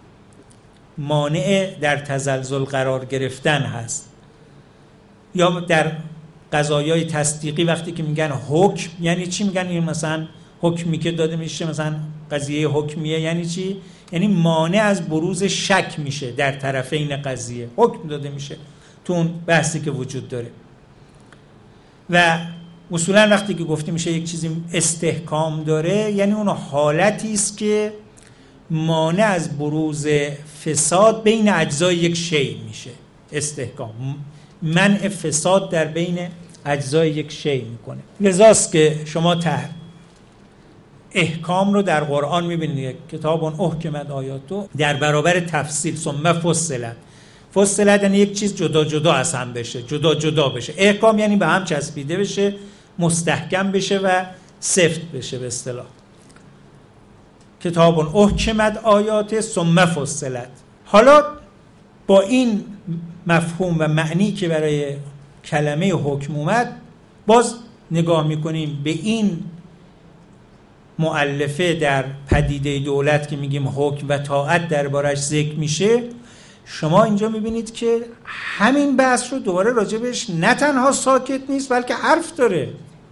مانع در تزلزل قرار گرفتن هست. یا در قضایای تصدیقی وقتی که میگن حکم یعنی چی؟ میگن این مثلا حکمی که داده میشه مثلا قضیه حکمیه، یعنی چی؟ یعنی مانع از بروز شک میشه در طرفین قضیه. حکم داده میشه تو اون بحثی که وجود داره. و اصولا وقتی که گفته میشه یک چیزی استحکام داره یعنی اون حالتی است که مانع از بروز فساد بین اجزای یک شی میشه. استحکام منع فساد در بین اجزای یک شی میکنه. لذاست که شما ته احکام رو در قرآن میبینید، کتاب احکمت آیاتو در برابر تفصیل ثم فصلت. فصلت یعنی یک چیز جدا جدا از هم بشه، جدا جدا بشه. احکام یعنی به هم چسبیده بشه، مستحکم بشه و سفت بشه به اصطلاح. کتاب احکمت آیات ثم فصلت. حالا با این مفهوم و معنی که برای کلمه حکم اومد، باز نگاه میکنیم به این مؤلفه در پدیده دولت که میگیم حکم و طاعت دربارش ذکر میشه. شما اینجا میبینید که همین بحث رو دوباره راجبش نه تنها ساکت نیست بلکه حرف داره.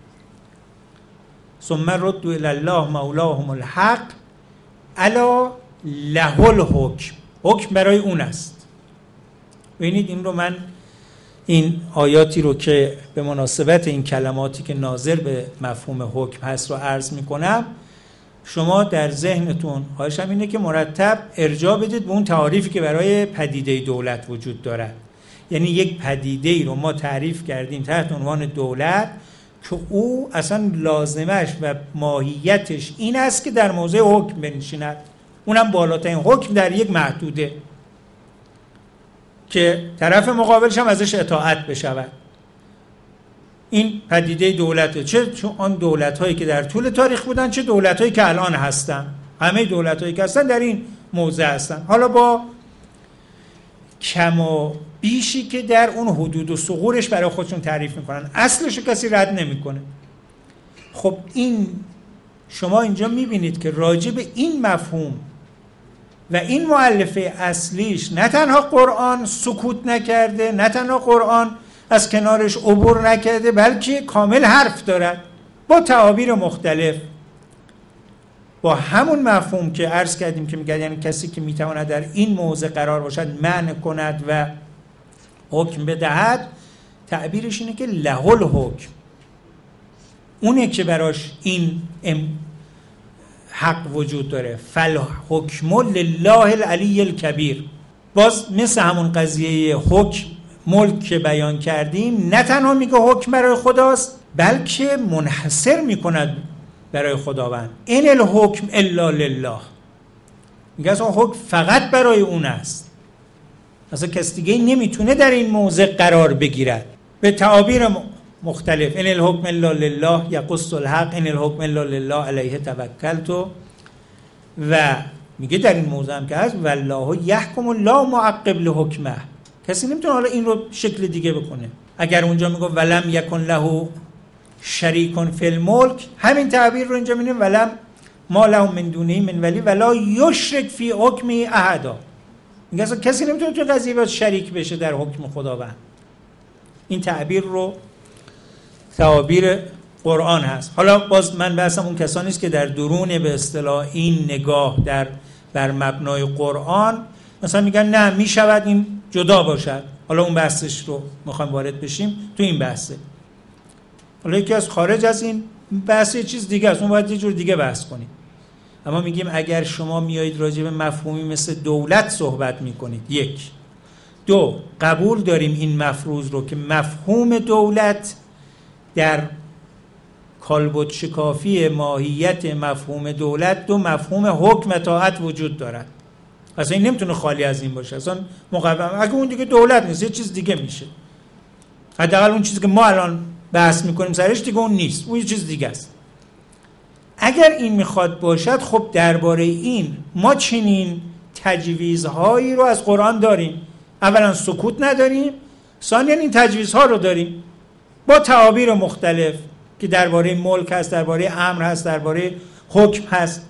ثم ردوا الی الله مولاهم الحق الا له الحکم. حکم برای اون است. ببینید این رو من این آیاتی رو که به مناسبت این کلماتی که ناظر به مفهوم حکم هست رو عرض میکنم، شما در ذهنتون خواهشم اینه که مرتب ارجاع بدید به اون تعریفی که برای پدیده دولت وجود دارد. یعنی یک پدیده ای رو ما تعریف کردیم تحت عنوان دولت که او اصلا لازمش و ماهیتش این است که در موضع حکم بنشیند، اونم بالاترین حکم در یک محدوده که طرف مقابلش هم ازش اطاعت بشود. این پدیده دولته، چه آن دولت هایی که در طول تاریخ بودن، چه دولت هایی که الان هستن. همه دولت هایی که هستن در این موضع هستن، حالا با کم و بیشی که در اون حدود و ثغورش برای خودشون تعریف میکنن. اصلش رو کسی رد نمیکنه. خب این شما اینجا میبینید که راجع به این مفهوم و این مؤلفه اصلیش نه تنها قرآن سکوت نکرده، نه تنها قرآن از کنارش عبور نکرده، بلکه کامل حرف دارد با تعابیر مختلف، با همون مفهوم که عرض کردیم که میگه یعنی کسی که میتواند در این موضع قرار باشد منع کند و حکم بدهد. تعبیرش اینه که له الحکم، اونه که براش این حق وجود داره. فالحکم لله العلی الکبیر. باز مثل همون قضیه حکم ملک که بیان کردیم، نه تنها میگه حکم برای خداست بلکه منحصر میکند برای خداوند. این الحکم الا لله، میگه اصلا حکم فقط برای اون است، اصلا کس دیگه نمیتونه در این موضع قرار بگیرد. به تعابیر مختلف، این الحکم الا لله یقص الحق، این الحکم الا لله علیه توکلت. و میگه در این موضع هم که هست والله یحکم لا معقب لحکمه، کسی نمیتونه حالا این رو شکل دیگه بکنه. اگر اونجا میگه ولم یکن له شریک فی الملک، همین تعبیر رو اینجا میبینیم ولم ما له من دونه من ولی ولا یشرک فی حکمی احدا. میگه اصلا کسی نمیتونه تو قضیه باید شریک بشه در حکم خداوند. این تعبیر رو تعابیر قرآن هست. حالا باز من بحثم اون کسانی است که در درون به اصطلاح این نگاه در بر مبنای قرآن مثلا میگن نه میشود این جدا باشد. حالا اون بحثش رو میخوایم وارد بشیم تو این بحثه. حالا یکی از خارج از این بحث یه چیز دیگه است، اون باید یه جور دیگه بحث کنیم. اما میگیم اگر شما میایید راجع به مفهومی مثل دولت صحبت میکنید، یک دو قبول داریم این مفروض رو که مفهوم دولت در کالبد شکافی ماهیت مفهوم دولت دو مفهوم حکم و طاعت وجود دارد. اصلا این نمیتونه خالی از این باشه. اصلا مقوم اگه اون دیگه دولت نیست یه چیز دیگه میشه. حداقل اون چیزی که ما الان بحث میکنیم سرش دیگه اون نیست، اون یه چیز دیگه است. اگر این میخواد باشد، خب درباره این ما چنین تجویزهایی رو از قرآن داریم. اولا سکوت نداریم، ثانیا این تجویزها رو داریم با تعابیر مختلف که درباره ملک هست، درباره امر هست، درباره حکم هست.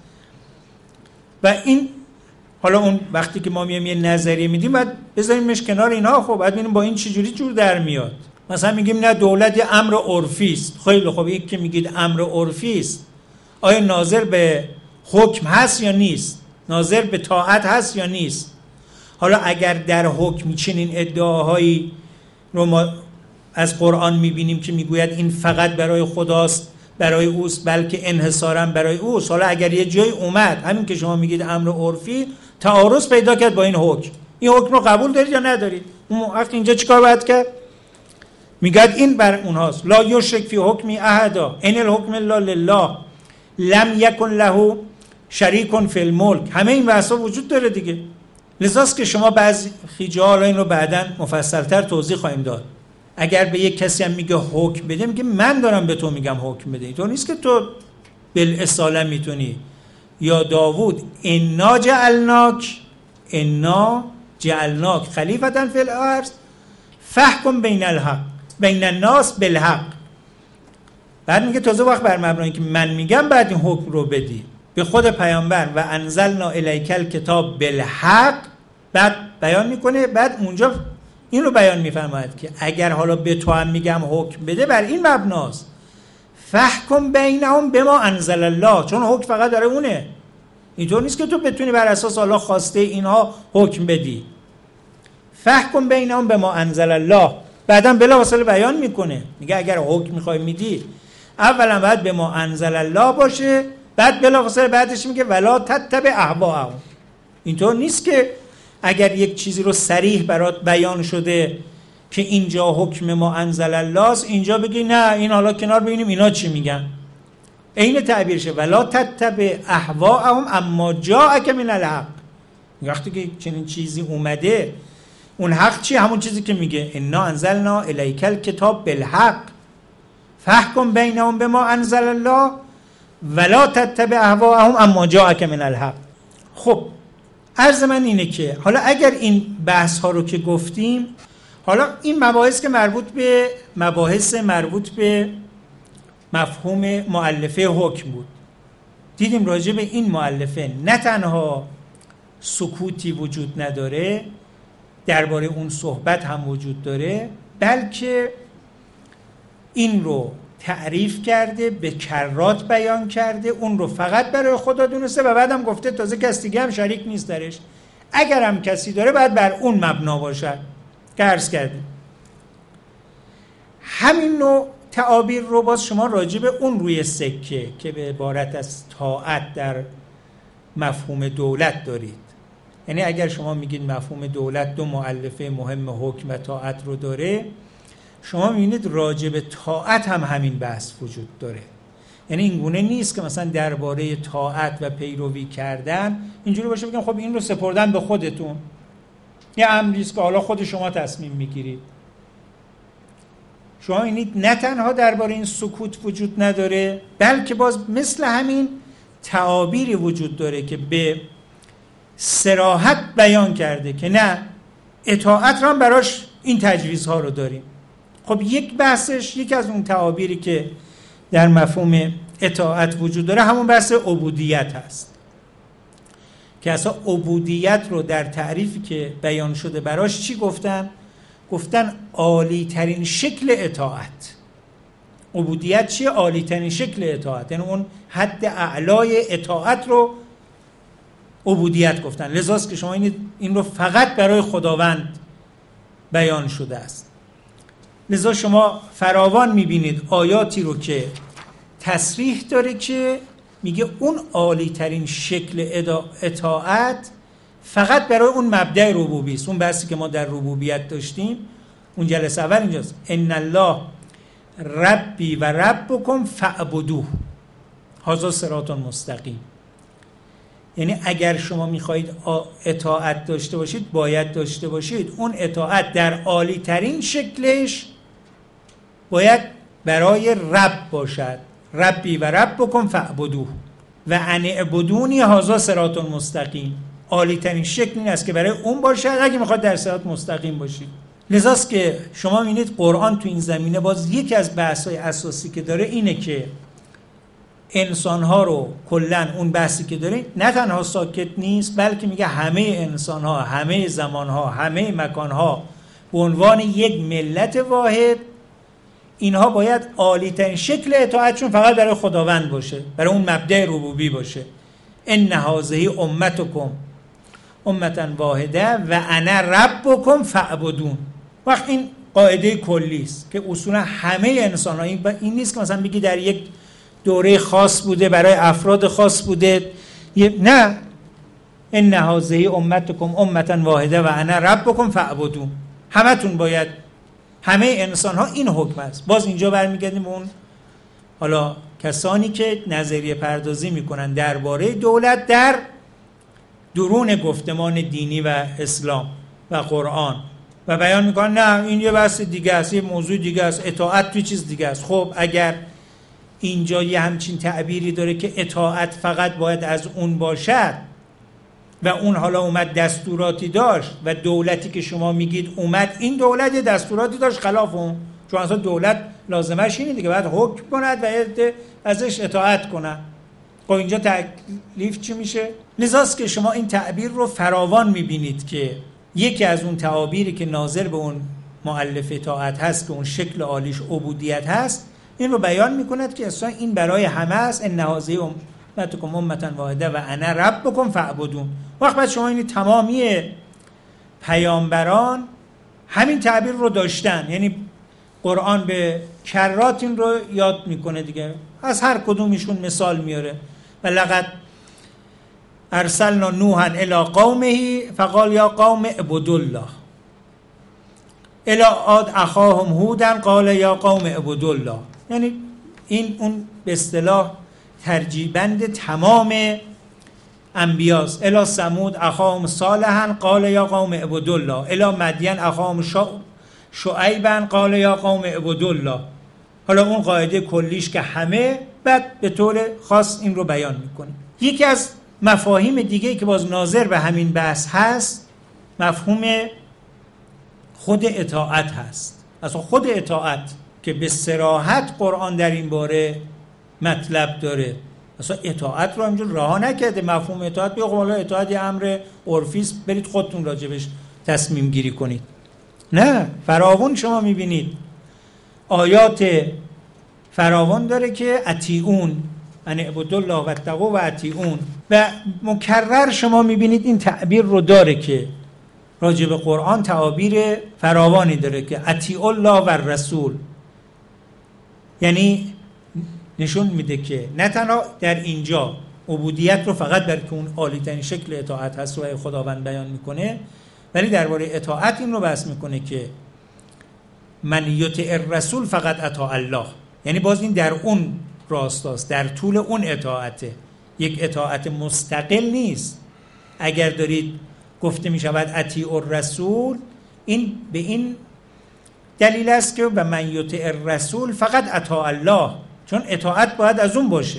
و این حالا اون وقتی که ما میایم یه نظریه میدیم بعد بذاریمش کنار اینها. خب بعد ببینیم با این چجوری جور در میاد. مثلا میگیم نه دولت یه امر عرفی است. خیلی خب یک که میگید امر عرفی است، آیا ناظر به حکم هست یا نیست؟ ناظر به طاعت هست یا نیست؟ حالا اگر در حکم چنین ادعاهایی رو ما از قرآن میبینیم که میگوید این فقط برای خداست، برای اوست، بلکه انحصاراً برای اوست، حالا اگر یه جای اومد همین که شما میگید امر عرفی تعارض پیدا کرد با این حکم، این حکم رو قبول دارید یا ندارید؟ اون وقت اینجا چیکار باید کرد؟ میگه این بر اونهاست. لا یشرک فی حکمی احدا، ان الحکم الا لله. لم یکن له شریک فی الملک، همه این بحثا وجود داره دیگه. لذاست که شما بعضی خیجه ها این رو بعداً مفصل‌تر توضیح خواهیم داد. اگر به یک کسی هم میگه حکم بده، میگه من دارم به تو میگم حکم بده، تو نیست که تو بالاصاله میتونی. یا داوود انا جعلناک انا جعلناک خلیفة فی الارض فحکم بین الحق بین الناس بالحق. بعد میگه تازه وقت بر مبنای که من میگم بعد این حکم رو بدی به خود پیامبر و انزلنا الیک الکتاب بالحق. بعد بیان میکنه، بعد اونجا این رو بیان میفرماید که اگر حالا به تو هم میگم حکم بده بر این مبناست فحکم بینهم بما انزل الله، چون حکم فقط داره اونه. اینطور نیست که تو بتونی بر اساس الله خواسته اینها حکم بدی. فحکم بینهم بما انزل الله. بعدم بلافاصله بیان میکنه، میگه اگر حکم میخوای میدی اولا باید به ما انزل الله باشه، بعد بلافاصله بعدش میگه ولا تتبع اهواءهم. اینطور نیست که اگر یک چیزی رو صریح برات بیان شده که اینجا حکم ما انزل الله است، اینجا بگی نه این حالا کنار ببینیم اینا چی میگن. عین تعبیرشه ولا تتبع اهواءهم اما جاءک من الحق. وقتی که چنین چیزی اومده، اون حق چی؟ همون چیزی که میگه انا انزلنا الیک الکتاب بالحق فحکم بینهم بما انزل الله ولا تتبع اهواءهم اما جاءک من الحق. خب عرض من اینه که حالا اگر این بحث ها رو که گفتیم، حالا این مباحث که مربوط به مباحث مربوط به مفهوم مؤلفه حکم بود، دیدیم راجع به این مؤلفه نه تنها سکوتی وجود نداره، درباره اون صحبت هم وجود داره، بلکه این رو تعریف کرده، به کرات بیان کرده، اون رو فقط برای خدا دونسته و بعدم گفته تازه کسی دیگه هم شریک نیست درش، اگر هم کسی داره باید بر اون مبنا باشد که عرض کرده. همین نوع تعابیر رو باز شما راجع به اون روی سکه که به عبارت از طاعت در مفهوم دولت دارید. یعنی اگر شما میگید مفهوم دولت دو مؤلفه مهم حکم و طاعت رو داره، شما میبینید راجع به طاعت هم همین بحث وجود داره. یعنی این گونه نیست که مثلا درباره طاعت و پیروی کردن اینجوری باشه بگم خب این رو سپردن به خودتون، یه امری است که حالا خود شما تصمیم میگیرید. شما میبینید نه تنها درباره این سکوت وجود نداره، بلکه باز مثل همین تعابیری وجود داره که به صراحت بیان کرده که نه اطاعت را هم براش این تجویزها رو داریم. خب یک بحثش، یک از اون تعابیری که در مفهوم اطاعت وجود داره همون بحث عبودیت هست که اصلا عبودیت رو در تعریفی که بیان شده براش چی گفتن؟ گفتن عالی ترین شکل اطاعت. عبودیت چیه؟ عالی ترین شکل اطاعت، یعنی اون حد اعلای اطاعت رو عبودیت گفتن. لذاست که شما این رو فقط برای خداوند بیان شده است. لذا شما فراوان میبینید آیاتی رو که تصریح داره که میگه اون عالی ترین شکل اطاعت فقط برای اون مبدأ ربوبی است. اون بحثی که ما در ربوبیت داشتیم اون جلسه اول اینجاست، ان الله ربی و ربکم فاعبدوه هذا صراط مستقیم. یعنی اگر شما میخواهید اطاعت داشته باشید باید داشته باشید اون اطاعت در عالی ترین شکلش باید برای رب باشد. ربی و ربکم فاعبدوه و ان اعبدونی هذا صراط مستقیم. عالی ترین شکل این است که برای اون باشد اگه میخواد در صراط مستقیم باشید. لذاست که شما میبینید قرآن تو این زمینه باز یکی از بحث‌های اساسی که داره اینه که انسان‌ها رو کلاً اون بحثی که داره نه تنها ساکت نیست، بلکه میگه همه انسان‌ها، همه زمان‌ها، همه مکان‌ها به عنوان یک ملت واحد اینها باید عالی‌ترین شکل اطاعتشون فقط برای خداوند باشه، برای اون مبدأ ربوبی باشه. ان هذه امتکم امة واحده و انا ربکم فاعبدون. وقت این قاعده کلی است که اصولا همه انسان‌ها، این, این نیست که مثلا بگی در یک دوره خاص بوده برای افراد خاص بوده، نه، ان هذه امتکم امة واحده و انا ربکم فاعبدون. همتون باید، همه انسان ها این حکم است. باز اینجا برمیگردیم اون حالا کسانی که نظریه پردازی میکنن درباره دولت در درون گفتمان دینی و اسلام و قرآن و بیان میکنن نه این یه بحث دیگه است، یه موضوع دیگه است، اطاعت توی چیز دیگه است. خب اگر اینجا یه همچین تعبیری داره که اطاعت فقط باید از اون باشد و اون حالا اومد دستوراتی داشت و دولتی که شما میگید اومد این دولت دستوراتی داشت خلاف اون، چون اصلا دولت لازمش اینه دیگه، باید حکم کند و ازش اطاعت کند. خب اینجا تکلیف چی میشه؟ لذاست که شما این تعبیر رو فراوان میبینید که یکی از اون تعابیری که ناظر به اون مؤلف اطاعت هست که اون شکل عالیش عبودیت هست، این رو بیان میکند که اصلا این برای همه است. ان هذه امتکم امة واحده و انا ربکم فاعبدون. وقت بعد شما این تمامی پیامبران همین تعبیر رو داشتن، یعنی قرآن به کرات این رو یاد میکنه دیگه، از هر کدومشون مثال میاره. و لقد ارسلنا نوحا الی قومه فقال یا قوم اعبدوا الله الی عاد اخاهم هودا قال یا قوم اعبدوا الله. یعنی این اون به اصطلاح ترجیبند تمام انبیاست. الی ثمود اخاهم صالحا قال یا قوم اعبدوا الله الی مدین اخاهم شعیبا قال یا قوم اعبدوا الله. حالا اون قاعده کلیش که همه، بعد به طور خاص این رو بیان میکنه. یکی از مفاهیم دیگه که باز ناظر به همین بحث هست مفهوم خود اطاعت هست. اصلا خود اطاعت که به صراحت قرآن در این باره مطلب داره، اصلا اطاعت رو همینجور رها نکرده. مفهوم اطاعت بیا حالا اطاعت یه امر عرفی است، برید خودتون راجبش تصمیم گیری کنید. نه، فراوان شما میبینید آیات فراوان داره که اطیعون ان اعبدوا الله واتقوا و اطیعون، و مکرر شما میبینید این تعبیر رو داره که راجع به قرآن تعابیر فراوانی داره که اطیعوا الله و الرسول. یعنی نشون میده که نه تنها در اینجا عبودیت رو فقط برای که اون عالی ترین شکل اطاعت هست و خداوند بیان میکنه، ولی درباره اطاعت این رو بحث میکنه که من یطع الرسول فقط اطاع الله. یعنی باز این در اون راستاست، در طول اون اطاعته، یک اطاعت مستقل نیست. اگر دارید گفته می شود اطیع الرسول، این به این دلیل است که و من یطع الرسول فقط اطاع الله، چون اطاعت باید از اون باشه.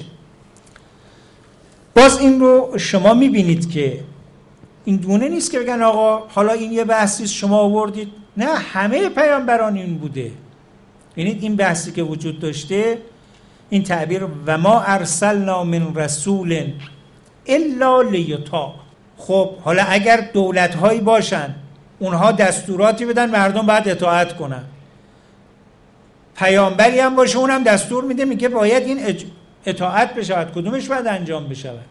باز این رو شما می بینید که این دونه نیست که بگن آقا حالا این یه بحثی شما آوردید. نه، همه پیامبران این بوده. ببینید این بحثی که وجود داشته، این تعبیر و ما ارسلنا من رسول الا لیطاع. خب حالا اگر دولت هایی باشن اونها دستوراتی بدن مردم باید اطاعت کنن، پیامبری هم باشه اونم دستور میده میگه باید این اطاعت بشود، کدومش باید انجام بشود؟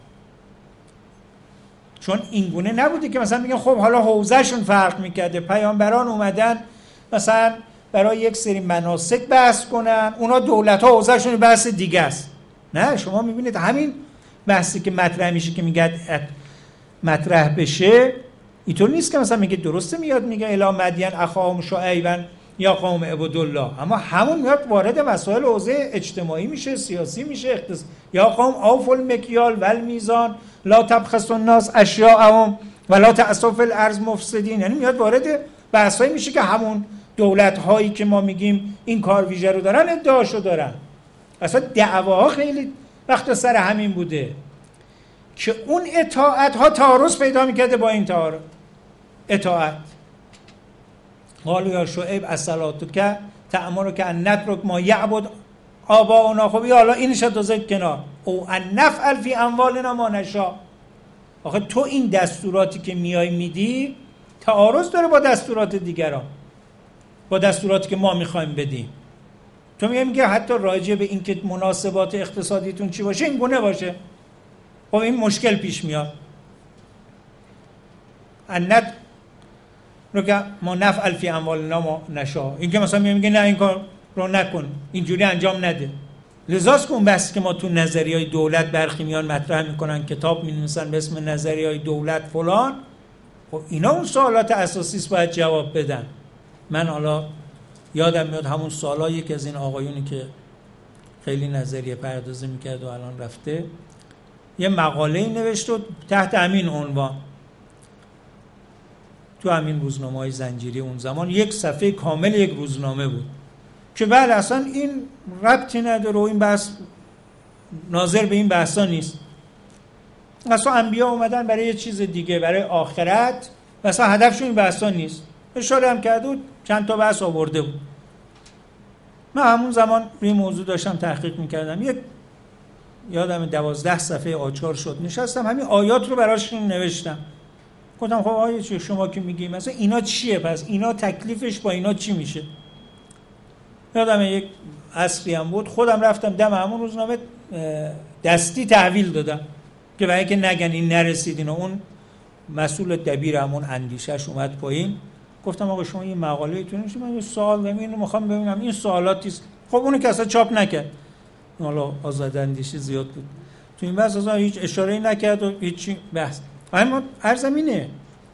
چون این گونه نبوده که مثلا میگن خب حالا حوزهشون فرق میکرده، پیامبران اومدن مثلا برای یک سری مناسک بحث کنن، اونا دولت ها حوزهشون بحث دیگه است. نه، شما میبینید همین بحثی که مطرح میشه که میگه مطرح بشه، اینطور نیست که مثلا میگه درسته میاد میگه الی مدین اخاهم شعیبا یا قوم اعبدوا الله، اما همون میاد وارد مسائل حوزه اجتماعی میشه، سیاسی میشه، اقتصاد. یا قوم اوفوا المکیال والمیزان لا تبخسوا الناس اشیاءهم ولا تعثوا فی الارض مفسدین. یعنی میاد وارد بحثایی میشه که همون دولت هایی که ما میگیم این کار ویژه رو دارن ادعاشو دارن. اصلا دعواها خیلی وقت سر همین بوده که اون اطاعت ها تعارض پیدا میکرده با این اطاعت. قالوا یا شعیب الصلاتک تأمرک ان نترک ما یعبد آباؤنا. خب حالا اینش تازه کنار، او ان نفعل فی اموالنا ما نشاء. آخه تو این دستوراتی که میای میدی تعارض داره با دستورات دیگران، با دستوراتی که ما میخوایم بدیم. تو میگه میگه حتی راجع به این که مناسبات اقتصادیتون چی باشه این گونه باشه. خب این مشکل پیش میاد. انت رو که ما نفعل فی اموالنا ما نشاء، این که مثلا میگه نه این کار رو نکن، اینجوری انجام نده. لذاست که اون بحث که ما تو نظریه‌های دولت برخی میان مطرح میکنن، کتاب مینویسن به اسم نظریه‌های دولت فلان، خب اینا اون سوالات اساسی است باید جواب بدن. من حالا یادم میاد همون سالایی که از این آقایونی که خیلی نظریه پردازی میکرد و الان رفته، یه مقاله نوشت و تحت همین عنوان تو همین روزنامه‌های زنجیری اون زمان یک صفحه کامل یک روزنامه بود که بله اصلا این ربطی نداره و این بحث ناظر به این بحثا نیست، اصلا انبیا اومدن برای یه چیز دیگه، برای آخرت، مثلا هدفشون این بحثا نیست. اشاره هم کرده بود، چند تا بحث آورده بود. من همون زمان روی موضوع داشتم تحقیق میکردم، یک یادم دوازده صفحه آچار شد، نشستم همین آیات رو براشون نوشتم. گفتم خب آیه چیه شما که میگی مثلا اینا چیه، پس اینا تکلیفش با اینا چی میشه؟ یادم یک عصری هم بود، خودم رفتم دم همون روزنامه دستی تحویل دادم که برای اینکه نگن این نرسید اینا. اون مسئول دبیر همون اندیشش اومد پایین، گفتم آقا شما این مقاله ایتونه، من یه سوال دارم اینو میخوام ببینم این سوالاتی است. خب اونو که اصلا چاپ نکرد، حالا آزاد اندیشی زیاد بود تو این بحث، اصلا هیچ اشاره‌ای نکرد و هیچ بحث. اما عرضم اینه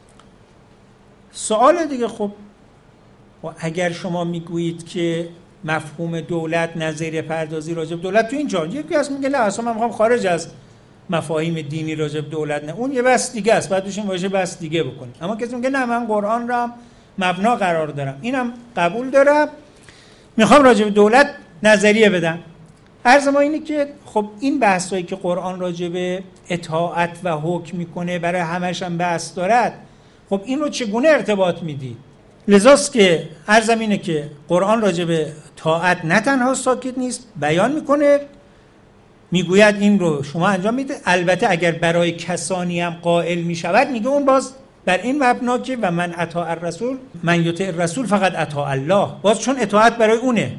سوال دیگه، خب اگر شما میگویید که مفهوم دولت، نظریه پردازی راجع به دولت تو این جا، یکی از میگه نه اصلا من میخوام خارج از مفاهیم دینی راجع به دولت، نه اون یه بحث دیگه است، بعد بشین باشه بحث دیگه بکنیم. اما کسی میگه نه من قرآن را مبنا قرار دارم، اینم قبول دارم، میخوام راجع به دولت نظریه بدم. عرض ما اینه که خب این بحثایی که قرآن راجع به اطاعت و حکم میکنه برای همش هم بحث دارد، خب این رو چگونه ارتباط میدید؟ لذاست که عرضم اینه که قرآن راجع به طاعت نه تنها ساکت نیست، بیان میکنه، میگوید این رو شما انجام میده. البته اگر برای کسانی هم قائل میشود میگه اون باز بر این مبنا که و من اطاع الرسول من یطع الرسول فقط اطاع الله، باز چون اطاعت برای اونه.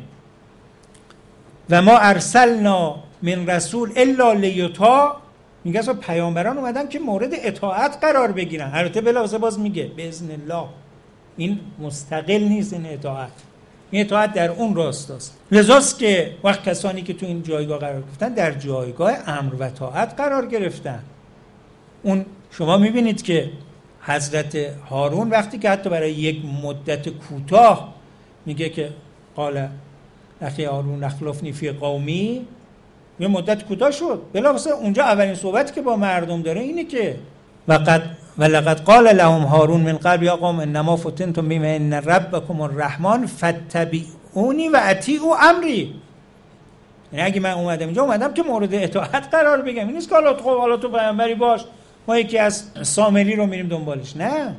و ما ارسلنا من رسول الا لیطاع، میگه اصلا پیامبران اومدن که مورد اطاعت قرار بگیرن. البته بلافاصله باز میگه باذن الله، این مستقل نیست، این اطاعت این اطاعت در اون راستاست. لذاست که وقت کسانی که تو این جایگاه قرار گرفتن در جایگاه امر و طاعت قرار گرفتن. اون شما میبینید که حضرت هارون وقتی که حتی برای یک مدت کوتاه میگه که قال اخی هارون اخلفنی فی قومی، یه مدت کوتاه شد، بلافاصله اونجا اولین صحبتی که با مردم داره اینه که وقد ولقد قال لهم هارون من قبل یا قوم انما فتنتم بما ان ربکم الرحمن فاتبعونی و اطیعوا امری. یعنی اگه من اومدم اینجا اومدم که مورد اطاعت قرار بگم، این نیست که حالا تو حالا تو پیامبری باش ما یکی از سامری رو میریم دنبالش، نه،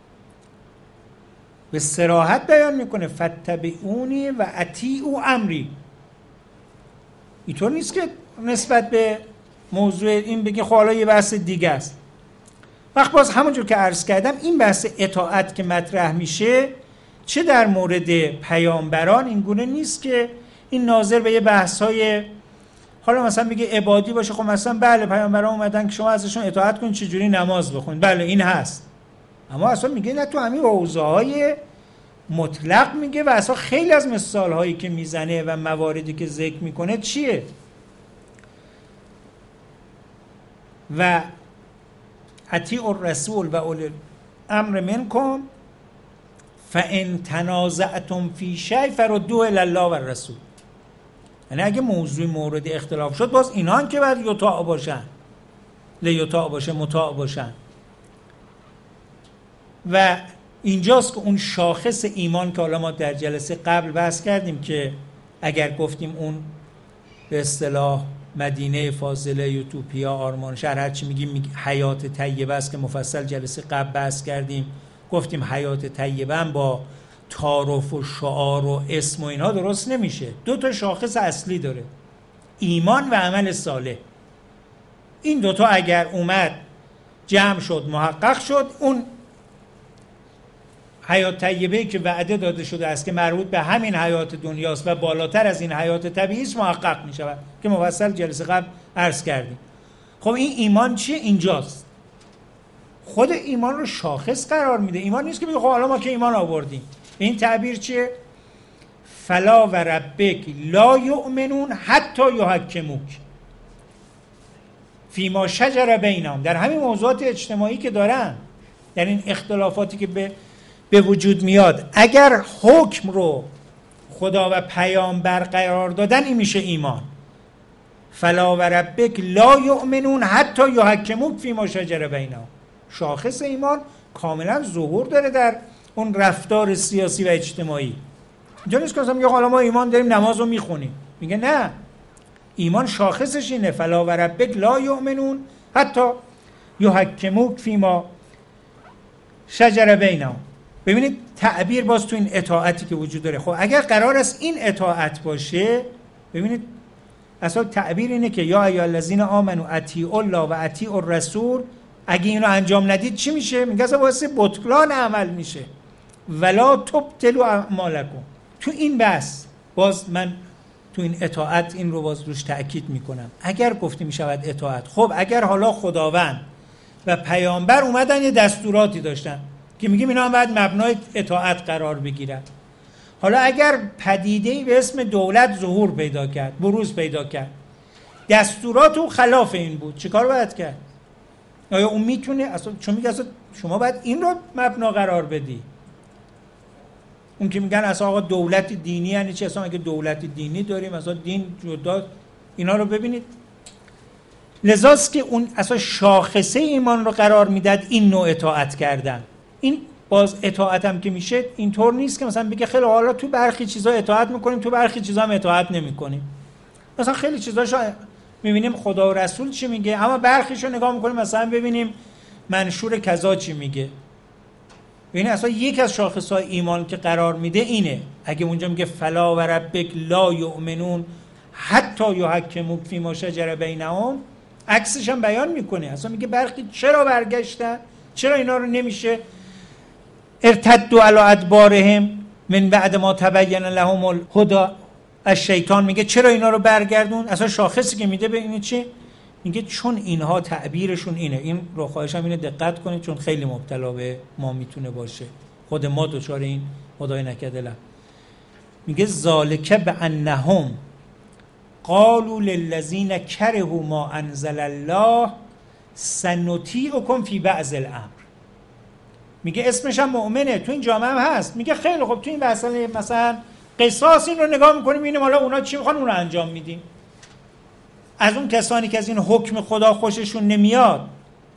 به صراحت بیان میکنه فاتبعونی و اطیعوا امری. اینطور نیست که نسبت به موضوع این بگه خب حالا یه بحث دیگه است. وقت باز همونجور که عرض کردم این بحث اطاعت که مطرح میشه چه در مورد پیامبران این گونه نیست که این ناظر به یه بحث‌های حالا مثلا میگه عبادی باشه. خب مثلا بله پیامبران اومدن که شما ازشون اطاعت کنید، چجوری نماز بخونید، بله این هست، اما اصلا میگه نه تو همین حوزه‌های مطلق میگه و اصلا خیلی از مثال‌هایی که میزنه و مواردی که ذکر میکنه چیه. و اطیعوا الرسول و اولی الامر منکم فان تنازعتم فی شیء فردوه الی الله و الرسول. یعنی اگه موضوع مورد اختلاف شد باز اینان که باید یطاع باشن، لیطاع باشه، مطاع باشن. و اینجاست که اون شاخص ایمان که حالا ما در جلسه قبل بحث کردیم که اگر گفتیم اون به اصطلاح مدینه فاضله، یوتوپیا، آرمان شهر، هر چی میگیم میگیم حیات طیبه است که مفصل جلسه قبل بحث کردیم. گفتیم حیات طیبه هم با تعارف و شعار و اسم و اینها درست نمیشه، دو تا شاخص اصلی داره، ایمان و عمل صالح. این دوتا اگر اومد جمع شد، محقق شد، اون حیات طیبه‌ای که وعده داده شده است که مربوط به همین حیات دنیاست و بالاتر از این حیات طبیعی است محقق می شود که مفصل جلسه قبل عرض کردیم. خب این ایمان چیه؟ اینجاست. خود ایمان رو شاخص قرار میده. ایمان نیست که بگه خب حالا ما که ایمان آوردیم. این تعبیر چیه؟ فلا و ربک لا یؤمنون حتی یحکموک فیما شجر بینهم، در همین موضوعات اجتماعی که دارن، در این اختلافاتی که به به وجود میاد، اگر حکم رو خدا و پیامبر قرار دادن این میشه ایمان. فلا و ربک لا یؤمنون حتی یحکموک فیما شجر بینهم. شاخص ایمان کاملا ظهور داره در اون رفتار سیاسی و اجتماعی. اینجا نیست که مثلا میگه حالا ما ایمان داریم نماز رو میخونیم، میگه نه، ایمان شاخصش اینه فلا و ربک لا یؤمنون حتی یحکموک فیما شجر بینهم. ببینید تعبیر باز تو این اطاعتی که وجود داره. خب اگر قرار است این اطاعت باشه، ببینید اصلا تعبیر اینه که یا ایها الذین آمنوا اطیعوا الله و اطیعوا الرسول. اگه اینو انجام ندید چی میشه؟ میگه اصلا واسه بطلان عمل میشه. ولا تبطلوا اعمالکم. تو این بحث باز من تو این اطاعت این رو باز روش تأکید میکنم. اگر گفته میشود اطاعت، خب اگر حالا خداوند و پیامبر اومدن یه دستوراتی داشتن که میگیم اینا هم باید مبنای اطاعت قرار بگیرن، حالا اگر پدیده‌ای به اسم دولت ظهور پیدا کرد، بروز پیدا کرد، دستورات او خلاف این بود، چیکار باید کرد؟ آیا اون میتونه اصلا، چون میگه اصلا شما باید این رو مبنا قرار بدی. اون که میگن اصلا آقا دولت دینی یعنی چی؟ اصلا اگه دولت دینی داریم اصلا دین جدا، اینا رو ببینید. لذاست که اون اصلا شاخصه ایمان رو قرار میداد این نوع اطاعت کردن. این باز اطاعت هم که میشه اینطور نیست که مثلا بگه خیلی حالا تو برخی چیزا اطاعت میکنیم تو برخی چیزا هم اطاعت نمیکنیم. مثلا خیلی چیزاشو میبینیم خدا و رسول چی میگه، اما برخیشو نگاه میکنیم مثلا ببینیم منشور کذا چی میگه. ببینید اصلا یک از شاخصهای ایمان که قرار میده اینه. اگه اونجا میگه فلا و ربک لا یؤمنون حتی یحکموک فیما شجر بینهم، عکسش هم بیان میکنه. اصلا میگه برخی چرا برگشتن، چرا اینا رو نمیشه ارتدوا علی ادبارهم من بعد ما تبین لهم الهدی. الشیطان میگه چرا اینا رو برگردون. اصلا شاخصی که میده به این چی؟ میگه چون اینها تعبیرشون اینه. این رو خواهشم اینه دقت کنید چون خیلی مبتلا به ما میتونه باشه، خود ما دچار این خدای نکرده. میگه ذالک بانهم قالوا للذین کرهوا ما انزل الله سنطیعکم فی بعض الامر. میگه اسمش هم مؤمنه، تو این جامعه هم هست. میگه خیلی خب تو این مسئله مثلا قصاص این رو نگاه میکنیم ببینیم حالا اونا چی میخوان اون رو انجام میدیم. از اون کسانی که از این حکم خدا خوششون نمیاد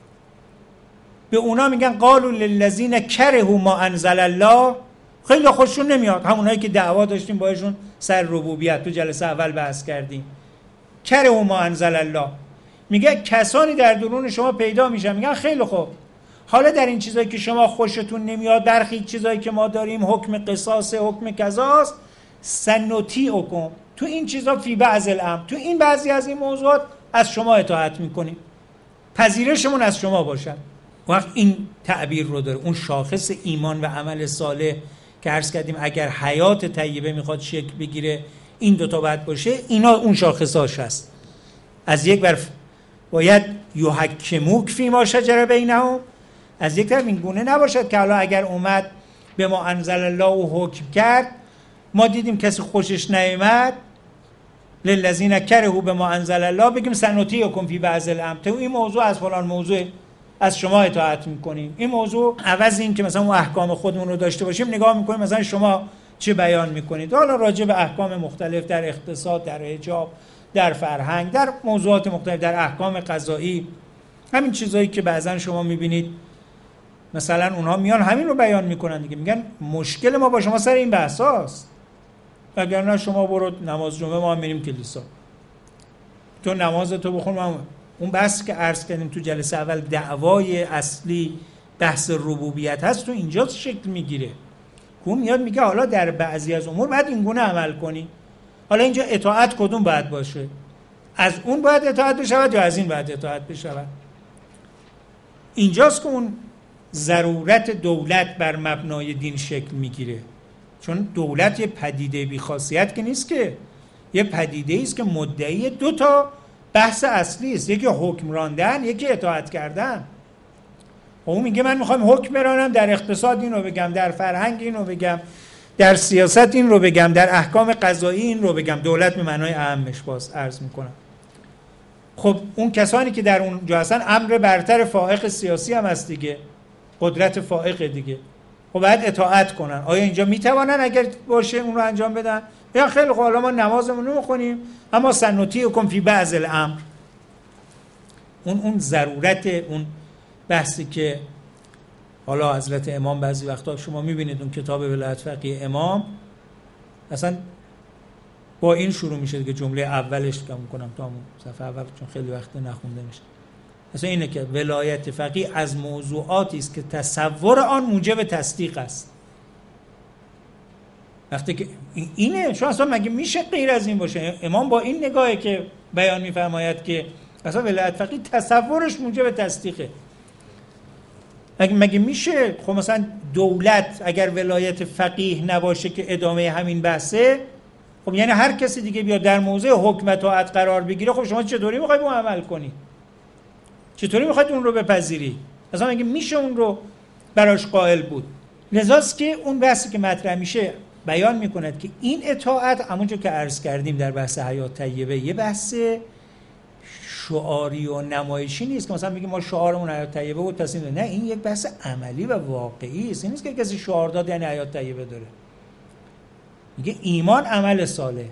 به اونا میگن قالوا للذین کرهوا ما انزل الله. خیلی خوششون نمیاد، همونایی که دعوا داشتیم باهاشون سر ربوبیت تو جلسه اول بحث کردیم. کرهوا ما انزل الله، میگه کسانی در درون شما پیدا میشن میگن خیلی خوب حالا در این چیزایی که شما خوشتون نمیاد، برخی چیزایی که ما داریم حکم قصاص، حکم قضاست، سنطیعکم، تو این چیزا فی بعض الامر، تو این بعضی از این موضوعات از شما اطاعت میکنیم، پذیرشمون از شما باشد. وقت این تعبیر رو داره. اون شاخص ایمان و عمل صالح که عرض کردیم اگر حیات طیبه میخواد شکل بگیره این دوتا باید باشه. اینا اون شاخصاش هست. از یک بر باید یحکموک فیما شجر بینهم، از یک طرف این گونه نباشد که حالا اگر اومد به ما انزل الله و حکم کرد ما دیدیم کسی خوشش نیامد للذین کرهوا به ما انزل الله بگیم سنطیعکم فی بعض الامر، تو این موضوع از فلان موضوع از شما اطاعت میکنیم. این موضوع عوض این که مثلا اون احکام خودمون رو داشته باشیم نگاه میکنیم مثلا شما چه بیان میکنید. حالا راجع به احکام مختلف در اقتصاد، در حجاب، در فرهنگ، در موضوعات مختلف، در احکام قضایی، همین چیزایی که بعضن شما میبینید مثلا اونها میان همین رو بیان میکنن دیگه، میگن مشکل ما با شما سر این بحثاست، وگرنه شما برو نماز جمعه ما هم میریم کلیسا، تو نماز تو بخون ما هم. اون بحث که عرض کردیم تو جلسه اول دعوای اصلی بحث ربوبیت هست، تو اینجا شکل میگیره. اون میاد میگه حالا در بعضی از امور باید این گونه عمل کنی. حالا اینجا اطاعت کدوم باید باشه؟ از اون باید اطاعت بشود یا از این باید اطاعت بشود؟ اینجاست که اون ضرورت دولت بر مبنای دین شکل میگیره. چون دولت یه پدیده بی خاصیت که نیست، که یه پدیده است که مدعی دو تا بحث اصلی است، یکی حکم راندن، یکی اطاعت کردن. اون میگه من میخوام حکم برانم، در اقتصاد این رو بگم، در فرهنگ این رو بگم، در سیاست این رو بگم، در احکام قضایی این رو بگم. دولت به معنای اهمش باز عرض میکنم. خب اون کسانی که در اونجا هستن امر برتر فائق سیاسی هم هست دیگه، قدرت فائق دیگه، خب باید اطاعت کنن. آیا اینجا میتوانن اگر باشه اون رو انجام بدن؟ یا خیلی خوب حالا ما نمازمون رو میخونیم اما سنطیعکم فی بعض الامر. اون اون ضرورت اون بحثی که حالا حضرت امام بعضی وقتا شما میبینید اون کتاب ولایت فقیه امام اصلا با این شروع میشه که جمله اولش که میکنم تا صفحه اول چون خیلی وقت نخونده میشه، اصلا اینه که ولایت فقیه از موضوعاتی است که تصور آن موجب تصدیق است. وقتی که اینه شما اصلا مگه میشه غیر از این باشه؟ امام با این نگاهی که بیان میفرماید که اصلا ولایت فقیه تصورش موجب تصدیقه. مگه مگه میشه؟ خب مثلا دولت اگر ولایت فقیه نباشه که ادامه همین بحثه، خب یعنی هر کسی دیگه بیاد در موضع حکم و طاعت قرار بگیره، خب شما چطوری میخواید اون عمل کنی؟ چطوری میخواید اون رو بپذیری؟ اصلا مگه میشه اون رو براش قائل بود؟ لذاست که اون بحثی که مطرح میشه بیان میکند که این اطاعت همونجور که عرض کردیم در بحث حیات طیبه یه بحث شعاری و نمایشی نیست که مثلا میگیم ما شعارمون حیات طیبه بود تصمیم داریم. نه، این یک بحث عملی و واقعی است. این نیست که کسی شعار داد یعنی حیات طیبه داره. میگه ایمان عمل صالح.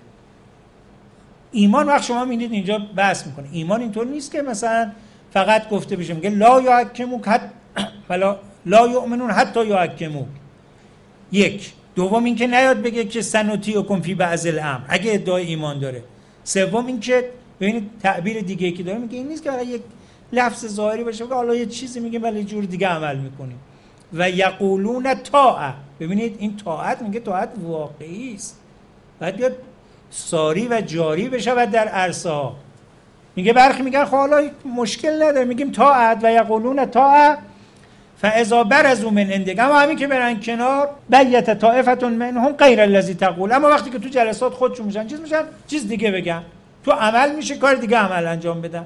ایمان وقت شما میبینید اینجا بحث میکنه ایمان اینطور نیست که مثلا فقط گفته بشه میگه لا یحکموک حتی فلا لا یؤمنون حتی یحکموک. یک. دوم این که نیاد بگه که سنطیعکم فی بعض الامر اگه ادعای ایمان داره. سوم این که ببینید تعبیر دیگه ای که داره میگه این نیست که یک لفظ ظاهری باشه که حالا یه چیزی میگه ولی جور دیگه عمل میکنیم. و یقولون طاعه. ببینید این طاعت میگه طاعت واقعی است. باید بیاد ساری و جاری بشه و در عرصه ها. میگه برخی میگن خب حالا مشکل نداره میگیم طاعت و یقولون طاعه فاذا برزوا من عندک، اما همین که برن کنار بیت طائفه منهم غیر الذی تقول، اما وقتی که تو جلسات خودشون میشن چیز میشن چیز دیگه بگن، تو عمل میشه کار دیگه عمل انجام بدن.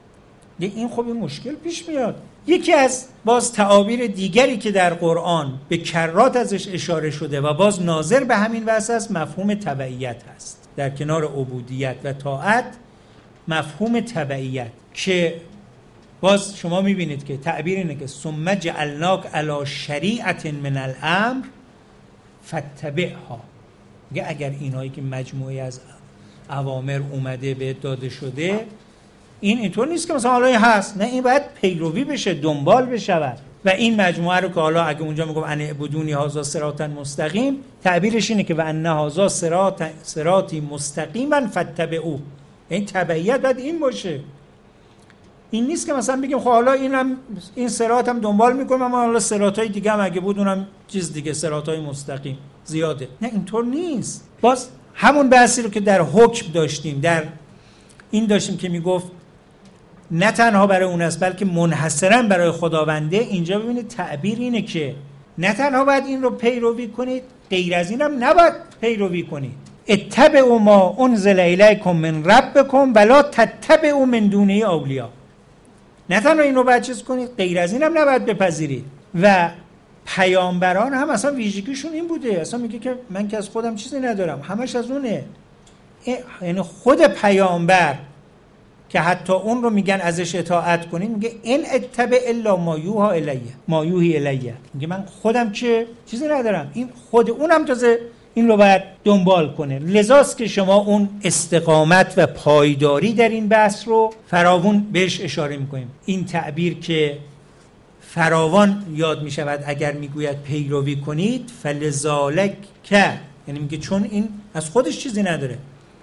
این خب این مشکل پیش میاد. یکی از باز تعابیر دیگری که در قرآن به کرات ازش اشاره شده و باز ناظر به همین واسه است مفهوم تبعیت هست. در کنار عبودیت و طاعت مفهوم تبعیت که باز شما میبینید که تعبیر اینه که ثم جعلناک علی شریعت من الامر فاتبعها. میگه اگر اینایی که مجموعی از اوامر اومده به داده شده، این اینطور نیست که مثلا حالا هست، نه، این باید پیروی بشه، دنبال بشود. و این مجموعه رو که حالا اگه اونجا میگم ان اعبدونی هذا صراطا مستقیم، تعبیرش اینه که و ان هذا صراط صراطی مستقیما فاتبعوه. این تبعیت باید این باشه. این نیست که مثلا بگیم خب حالا اینم این صراط هم دنبال میکنم اما حالا صراطای دیگه هم اگه بود اونم چیز دیگه، صراطای مستقیم زیاده. نه، اینطور نیست. باز همون بحثی رو که در حکم داشتیم، در این داشتیم که میگفت نه تنها برای اون است بلکه منحصرا برای خداونده، اینجا ببینید تعبیر اینه که نه تنها باید این رو پیروی کنید، غیر از این هم نباید پیروی کنید. اتبعوا ما انزل الیکم من ربکم ولا تتبعوا من دونه اولیاء. نه تنها این رو باید چیز کنید، غیر از این هم نباید بپذیرید. و پیامبران هم اصلا ویژگیشون این بوده، اصلا میگه که من که از خودم چیزی ندارم، همش از اونه. یعنی خود پیامبر که حتی اون رو میگن ازش اطاعت کنید، میگه این اتبع الا ما یوها الیه ما یوهی الیه. میگه من خودم چه چیزی ندارم، این خود اونم تازه این رو باید دنبال کنه. لذاست که شما اون استقامت و پایداری در این بحث رو فراوان بهش اشاره میکنیم. این تعبیر که فراوان یاد میشود اگر میگوید پیروی کنید فلذالک که، یعنی میگه چون این از خودش چیزی نداره،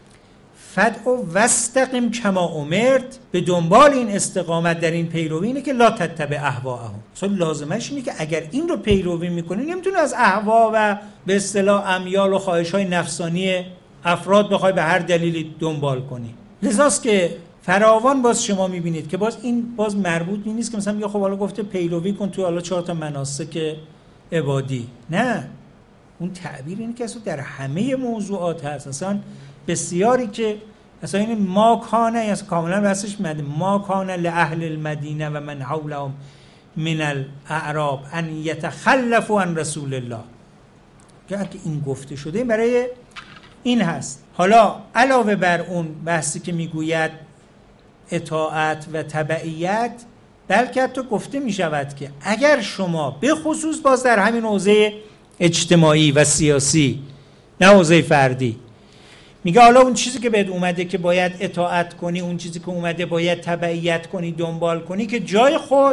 فدعو واستقم کما امرت، به دنبال این استقامت در این پیروی اینه که لا تتبع اهواءهم. اصلا لازمش اینه که اگر این رو پیروی میکنی نمیتونه از اهوا و به اصطلاح امیال و خواهش‌های نفسانی افراد بخوای به هر دلیلی دنبال کنی. لذاست که فراوان باز شما میبینید که باز این باز مربوط نیست که مثلا میگه خب حالا گفته پیروی کن تو حالا چهار تا مناسک عبادی. نه، اون تعبیر اینه که اصلا در همه موضوعات هست. اصلا بسیاری که اصلا این ما کانه اصلا کاملا بحثش مده ما کانه لأهل المدینه و من حولهم من الاعراب ان یتخلفوا عن رسول الله، که این گفته شده برای این هست. حالا علاوه بر اون بحثی که میگوید اطاعت و تبعیت، بلکه حتی گفته میشود که اگر شما به خصوص باز در همین حوزه اجتماعی و سیاسی، نه حوزه فردی، میگه حالا اون چیزی که بهت اومده که باید اطاعت کنی، اون چیزی که اومده باید تبعیت کنی، دنبال کنی، که جای خود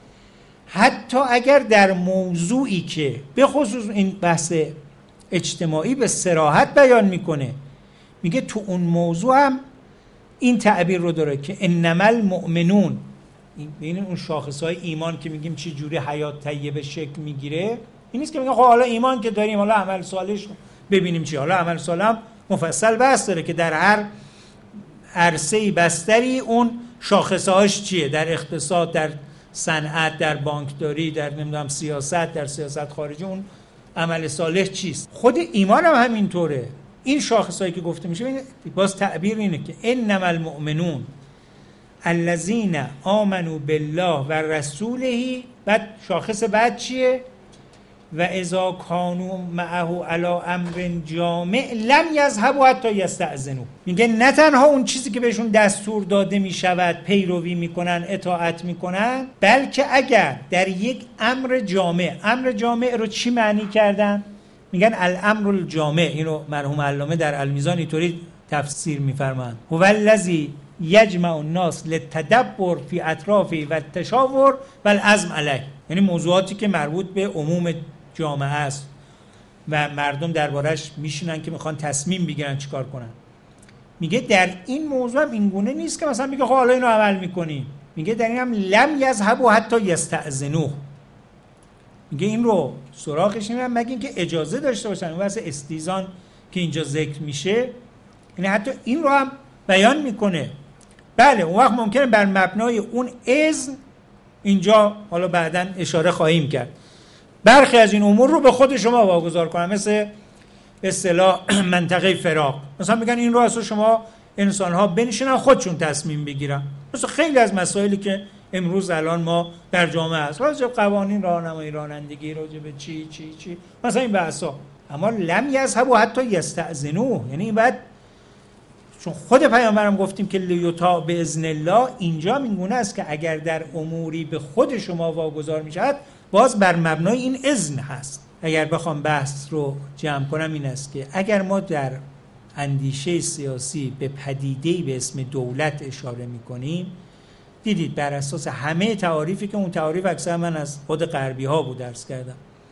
حتی اگر در موضوعی که به خصوص این بحث اجتماعی به صراحت بیان میکنه، میگه تو اون موضوع هم این تعبیر رو داره که انما المؤمنون، این اون شاخصهای ایمان که میگیم چه جوری حیات طیبه شکل میگیره، این نیست که میگه خب حالا ایمان که داریم حالا عمل صالح ببینیم چی. حالا عمل صالح مفصل بحث داره که در هر عرصه‌ای بستری اون شاخصهاش چیه، در اقتصاد، در صنعت، در بانکداری، در نمیدونم سیاست، در سیاست خارجی اون عمل صالح چیست. خود ایمان هم همینطوره. این شاخصهایی که گفته میشه باز تعبیر اینه که انما المؤمنون الذین آمنوا بالله و رسوله، بعد شاخص بعد چیه؟ و اذا کانوا معه علی امر جامع لم یذهبوا حتی یستأذنوا. میگه نه تنها اون چیزی که بهشون دستور داده میشود پیروی میکنن، اطاعت میکنن، بلکه اگر در یک امر جامع، امر جامع رو چی معنی کردن؟ میگن الامر الجامع. اینو مرحوم علامه در المیزان اینطوری تفسیر میفرمایند: هو الذی یجمع الناس للتدبر فی اطرافه و التشاور و العزم علیه. یعنی موضوعاتی که مربوط به عموم جامعه است و مردم دربارش میشینن که میخوان تصمیم بگیرن چیکار کنن. میگه در این موضوع هم اینگونه نیست که مثلا میگه خب حالا اینو عمل میکنی. میگه در این هم لم یذهبوا حتی یستأذنوه. میگه این رو سراغش نمیرن مگه اینکه اجازه داشته باشن. اون واسه استیزان که اینجا ذکر میشه، یعنی حتی این رو هم بیان میکنه. بله اون وقت ممکنه بر مبنای اون اذن، اینجا حالا بعداً اشاره خواهیم کرد، برخی از این امور رو به خود شما واگذار کنم، مثل به اصطلاح منطقه فراق. مثلا میگن این رو اصلا شما انسان ها بنشینن خودشون تصمیم بگیرن. مثلا خیلی از مسائلی که امروز الان ما در جامعه هست، راجع به قوانین راهنمایی رانندگی، راجع به چی چی چی، مثلا این بحثا. اما لم یذهبوا حتی یستأذنوه، یعنی این بعد، چون خود پیامبرم گفتیم که لیطاع باذن الله، اینجا میگونه است که اگر در اموری به خود شما واگذار میشد باز بر مبنای این اذن هست. اگر بخوام بحث رو جمع کنم این است که اگر ما در اندیشه سیاسی به پدیده‌ای به اسم دولت اشاره میکنیم، دیدید بر اساس همه تعاریفی که اون تعاریف اکثر من از خود غربی ها بود درس کردم،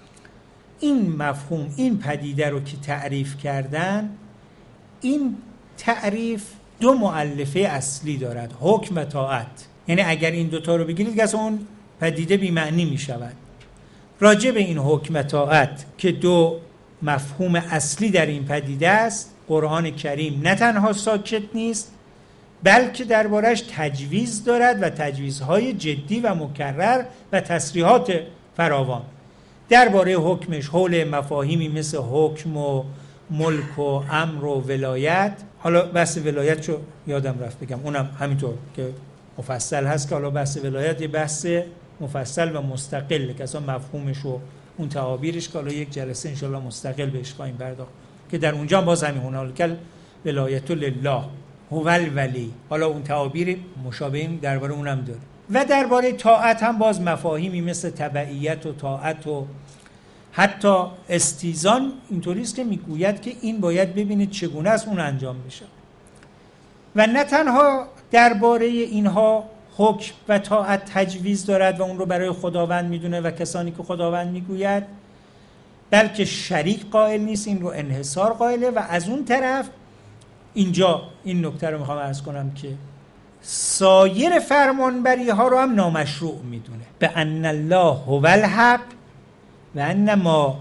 این مفهوم، این پدیده رو که تعریف کردن، این تعریف دو مؤلفه اصلی دارد، حکم و طاعت. یعنی اگر این دوتا رو بگیرید که اون پدیده بی معنی می شود. راجع به این حکم و طاعت که دو مفهوم اصلی در این پدیده است، قرآن کریم نه تنها ساکت نیست، بلکه دربارش تجویز دارد و تجویزهای جدی و مکرر و تصریحات فراوان. درباره حکمش حول مفاهیمی مثل حکم و ملک و امر و ولایت، حالا بحث ولایت چو یادم رفت بگم، اونم همینطور که مفصل هست، که حالا بحث ولایت یه بحث مفصل و مستقل که اصلا مفهومش و اون تعابیرش که حالا یک جلسه انشالله مستقل بهش خواهیم پرداخت، که در اونجا باز همین هنالک ولایت لله هو الولی، حالا اون تعابیر مشابه درباره اونم داره. و درباره طاعت هم باز مفاهیمی مثل تبعیت و طاعت و حتی استیزان اینطوری است که میگوید که این باید ببینید چگونه است اون انجام بشه. و نه تنها درباره اینها حکم و طاعت تجویز دارد و اون رو برای خداوند میدونه و کسانی که خداوند میگوید، بلکه شریک قائل نیست، این رو انحصار قائله. و از اون طرف اینجا این نکته رو میخوام عرض کنم که سایر فرمانبری ها رو هم نامشروع میدونه. به ان الله هو الحق و ان ما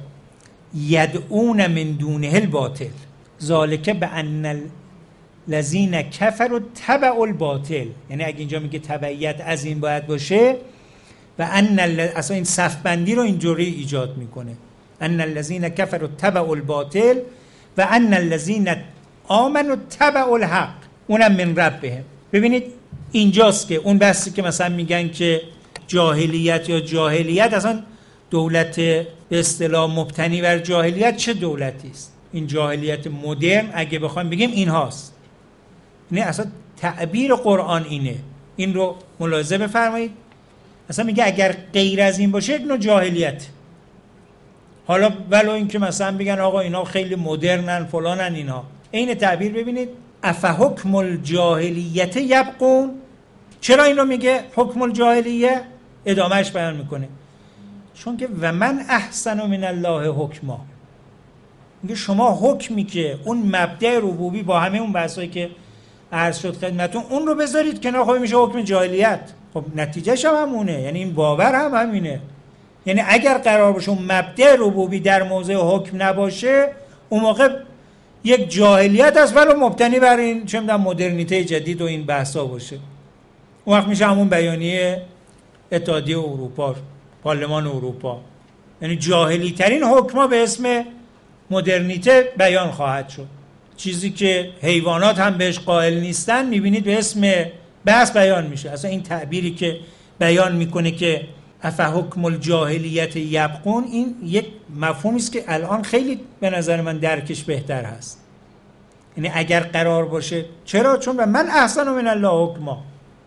یدعون من دونه الباطل ذالک به ان الذین کفروا تبعوا الباطل. یعنی اگه اینجا میگه تبعیت از این باید باشه، و ان اصلا این صف بندی رو اینجوری ایجاد میکنه، ان الذین کفروا تبعوا الباطل و ان الذین آمنوا تبعوا الحق اونم من ربهم. ببینید اینجاست که اون بحثی که مثلا میگن که جاهلیت یا جاهلیت، اصلا دولت به اصطلاح مبتنی بر جاهلیت چه دولتی است؟ این جاهلیت مدرن اگه بخوایم بگیم این هاست. نه اصلا تعبیر قرآن اینه، این رو ملاحظه بفرمایید. اصلا میگه اگر غیر از این باشه یک نوع جاهلیت. حالا ولو این که مثلا بگن آقا اینا خیلی مدرنن فلانن، اینا این تعبیر ببینید افحکم الجاهلیت یبغون. چرا این رو میگه حکم الجاهلیه؟ ادامهش بیان میکنه چون که و من احسن من الله حکما. میگه شما حکمی که اون مبدأ ربوبی با همه اون بحثایی که عرض شد خدمتتون اون رو بذارید کنار، خب میشه حکم جاهلیت. خب نتیجهش هم همونه، یعنی این باور هم همینه. یعنی اگر قرار باشه اون مبدأ ربوبی در موضع حکم نباشه، اون موقع یک جاهلیت است ولی مبتنی بر این چه می‌دونم مدرنیته جدید و این بحثا باشه. اون وقت میشه همون بیانیه اتحادیه اروپا، پارلمان اروپا، یعنی جاهلی ترین حکما به اسم مدرنیته بیان خواهد شد. چیزی که حیوانات هم بهش قائل نیستن میبینید به اسم بحث بیان میشه. اصلا این تعبیری که بیان میکنه که افحکم الجاهلیت یبغون، این یک مفهومی است که الان خیلی به نظر من درکش بهتر هست. یعنی اگر قرار باشه، چرا؟ چون من احسن من الله حکما.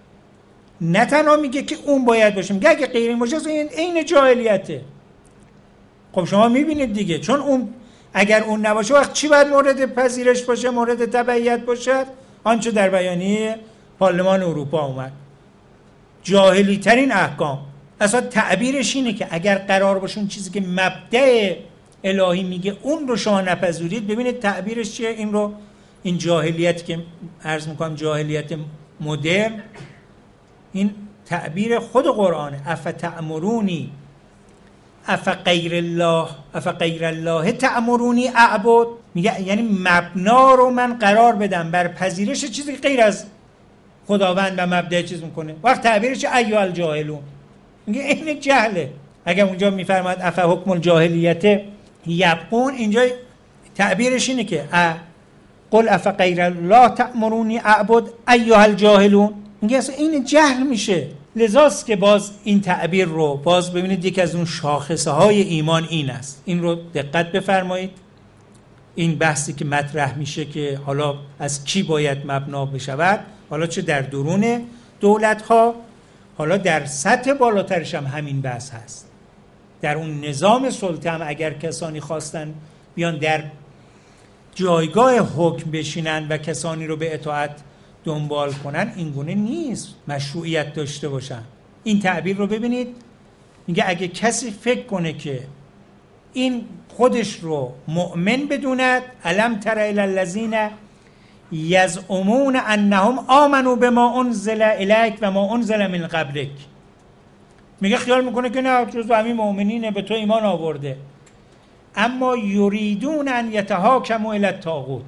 نه تنها میگه که اون باید باشه، میگه اگه غیر این باشه این عین جاهلیته. خب شما میبینید دیگه، چون اون اگر اون نباشه وقت چی باید مورد پذیرش باشه، مورد تبعیت باشه؟ آنچه در بیانیه پارلمان اروپا اومد، جاهلی ترین احکام. اصلا تعبیرش اینه که اگر قرار باشه اون چیزی که مبدأ الهی میگه اون رو شما نپذیرید، ببینید تعبیرش چیه. این رو این جاهلیت که عرض میکنم جاهلیت مدرن، این تعبیر خود قرآنه. افتأمرونی اف غیر الله اف غیر الله تأمرونی اعبد. میگه یعنی مبنا رو من قرار بدم بر پذیرش چیزی که غیر از خداوند و مبدأ چیز میکنه. وقت تعبیرش ایها الجاهلون، میگه این جهله. اگر اونجا میفرماد اف حکم الجاهلیت یبغون، اینجا تعبیرش اینه که قل اف غیر الله تأمرونی اعبد ایها الجاهلون. میگه اصلا این جهل میشه. لذاست که باز این تعبیر رو باز ببینید یکی از اون شاخصه های ایمان این است. این رو دقت بفرمایید. این بحثی که مطرح میشه که حالا از کی باید مبنا بشود، حالا چه در درون دولت ها، حالا در سطح بالاترش هم همین بحث هست. در اون نظام سلطه هم اگر کسانی خواستن بیان در جایگاه حکم بشینن و کسانی رو به اطاعت دنبال کنن، این گونه نیست مشروعیت داشته باشن. این تعبیر رو ببینید، میگه اگه کسی فکر کنه که این خودش رو مؤمن بدوند، الم تر الی الذین یزعمون انهم آمنوا بما انزل الیک و ما انزل من قبلک. میگه خیال میکنه که نه جزو همین مؤمنینه، به تو ایمان آورده، اما یریدون ان یتحاکموا الی الطاغوت.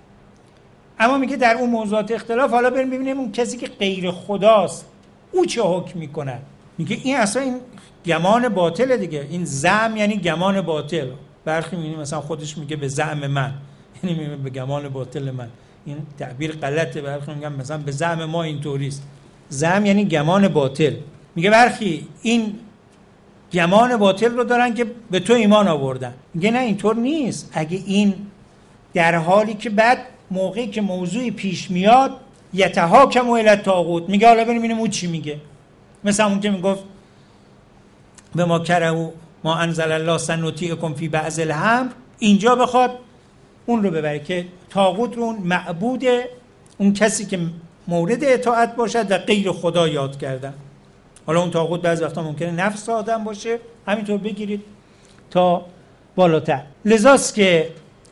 اما میگه در اون موضوعات اختلاف، حالا بریم ببینیم اون کسی که غیر خداست او چه حکم میکنه. میگه این اصلا این گمان باطله دیگه. این زعم یعنی گمان باطل. برخی میبینیم مثلا خودش میگه به زعم من، یعنی میگه به گمان باطل من. این تعبیر غلطه. برخی میگن مثلا به زعم ما اینطوریست. زعم یعنی گمان باطل. میگه برخی این گمان باطل رو دارن که به تو ایمان آوردن. میگه نه اینطور نیست. اگه این در حالی که بعد موقعی که موضوعی پیش میاد یتحاکم الی الطاغوت، میگه حالا بریم ببینیم اون چی میگه. مثلا اون که میگفت به ما کرهوا ما انزل الله سنطیعکم فی بعض الامر، اینجا بخواد اون رو ببره که طاغوت رو اون معبود، اون کسی که مورد اطاعت باشد و غیر خدا یاد کردن. حالا اون طاغوت بعضی وقتا ممکنه نفس آدم باشه، همینطور بگیرید تا بالاتر. لذاست که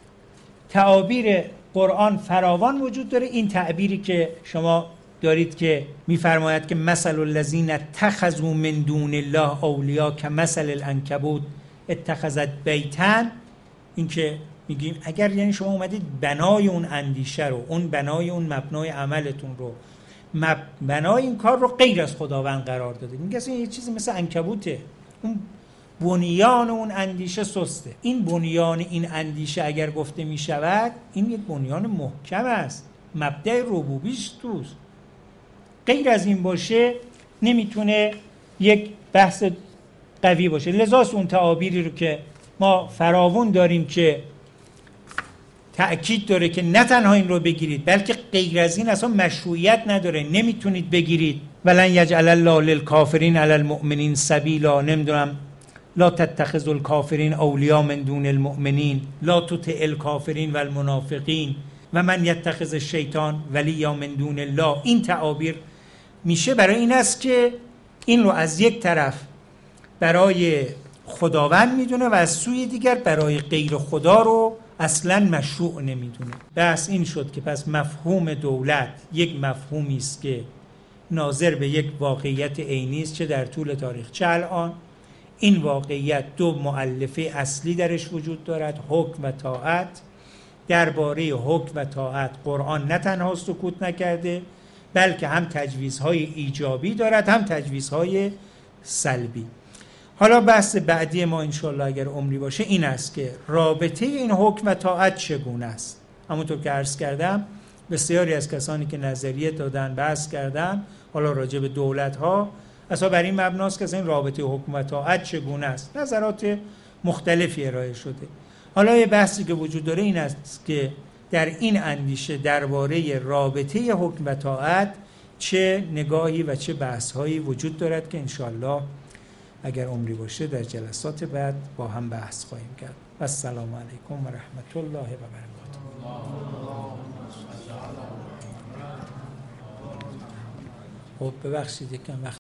تعابیر قرآن فراوان وجود داره. این تعبیری که شما دارید که میفرماید که مثل الذین اتخذوا من دون الله اولیاء کمثل العنکبوت اتخذت بیتا، این که میگیم اگر یعنی شما اومدید بنای اون اندیشه رو، اون بنای اون مبنای عملتون رو، مب... بنای این کار رو غیر از خداوند قرار دادید، میگه اصلا یه چیزی مثل عنکبوته، اون بنیان اون اندیشه سسته. این بنیان این اندیشه اگر گفته می شود، این یک بنیان محکم است، مبدأ ربوبیش توست. غیر از این باشه نمیتونه یک بحث قوی باشه. لذاست اون تعابیری رو که ما فراوون داریم که تأکید داره که نه تنها این رو بگیرید بلکه غیر از این اصلا مشروعیت نداره، نمیتونید بگیرید. ولن یجعل الله للکافرین علی المؤمنین سبیلا، نمیدونم لا تتخذوا الکافرین اولیاء من دون المؤمنین، لا تطع الکافرین والمنافقین و من یتخذ شیطان ولی یا من دون الله، این تعابیر میشه برای این است که این رو از یک طرف برای خداوند میدونه و از سوی دیگر برای غیر خدا رو اصلا مشروع نمیدونه. بس این شد که پس مفهوم دولت یک مفهومی است که ناظر به یک واقعیت عینی است، چه در طول تاریخ چه الان. این واقعیت دو مؤلفه اصلی درش وجود دارد، حکم و طاعت. درباره حکم و طاعت قرآن نه تنها سکوت نکرده، بلکه هم تجویزهای ایجابی دارد هم تجویزهای سلبی. حالا بحث بعدی ما انشاءالله اگر عمری باشه این است که رابطه این حکم و طاعت چگونه است. همونطور که عرض کردم بسیاری از کسانی که نظریه دادن بحث کردن حالا راجع به دولت ها اصلا بر این مبناست که این رابطه حکم و طاعت چگونه است. نظرات مختلفی ارائه شده. حالا یه بحثی که وجود داره این است که در این اندیشه درباره رابطه حکم و طاعت چه نگاهی و چه بحث‌هایی وجود دارد که انشاءالله اگر عمری باشه در جلسات بعد با هم بحث خواهیم کرد. السلام علیکم و رحمت الله و برکاته. خب ببخشید یکم وقت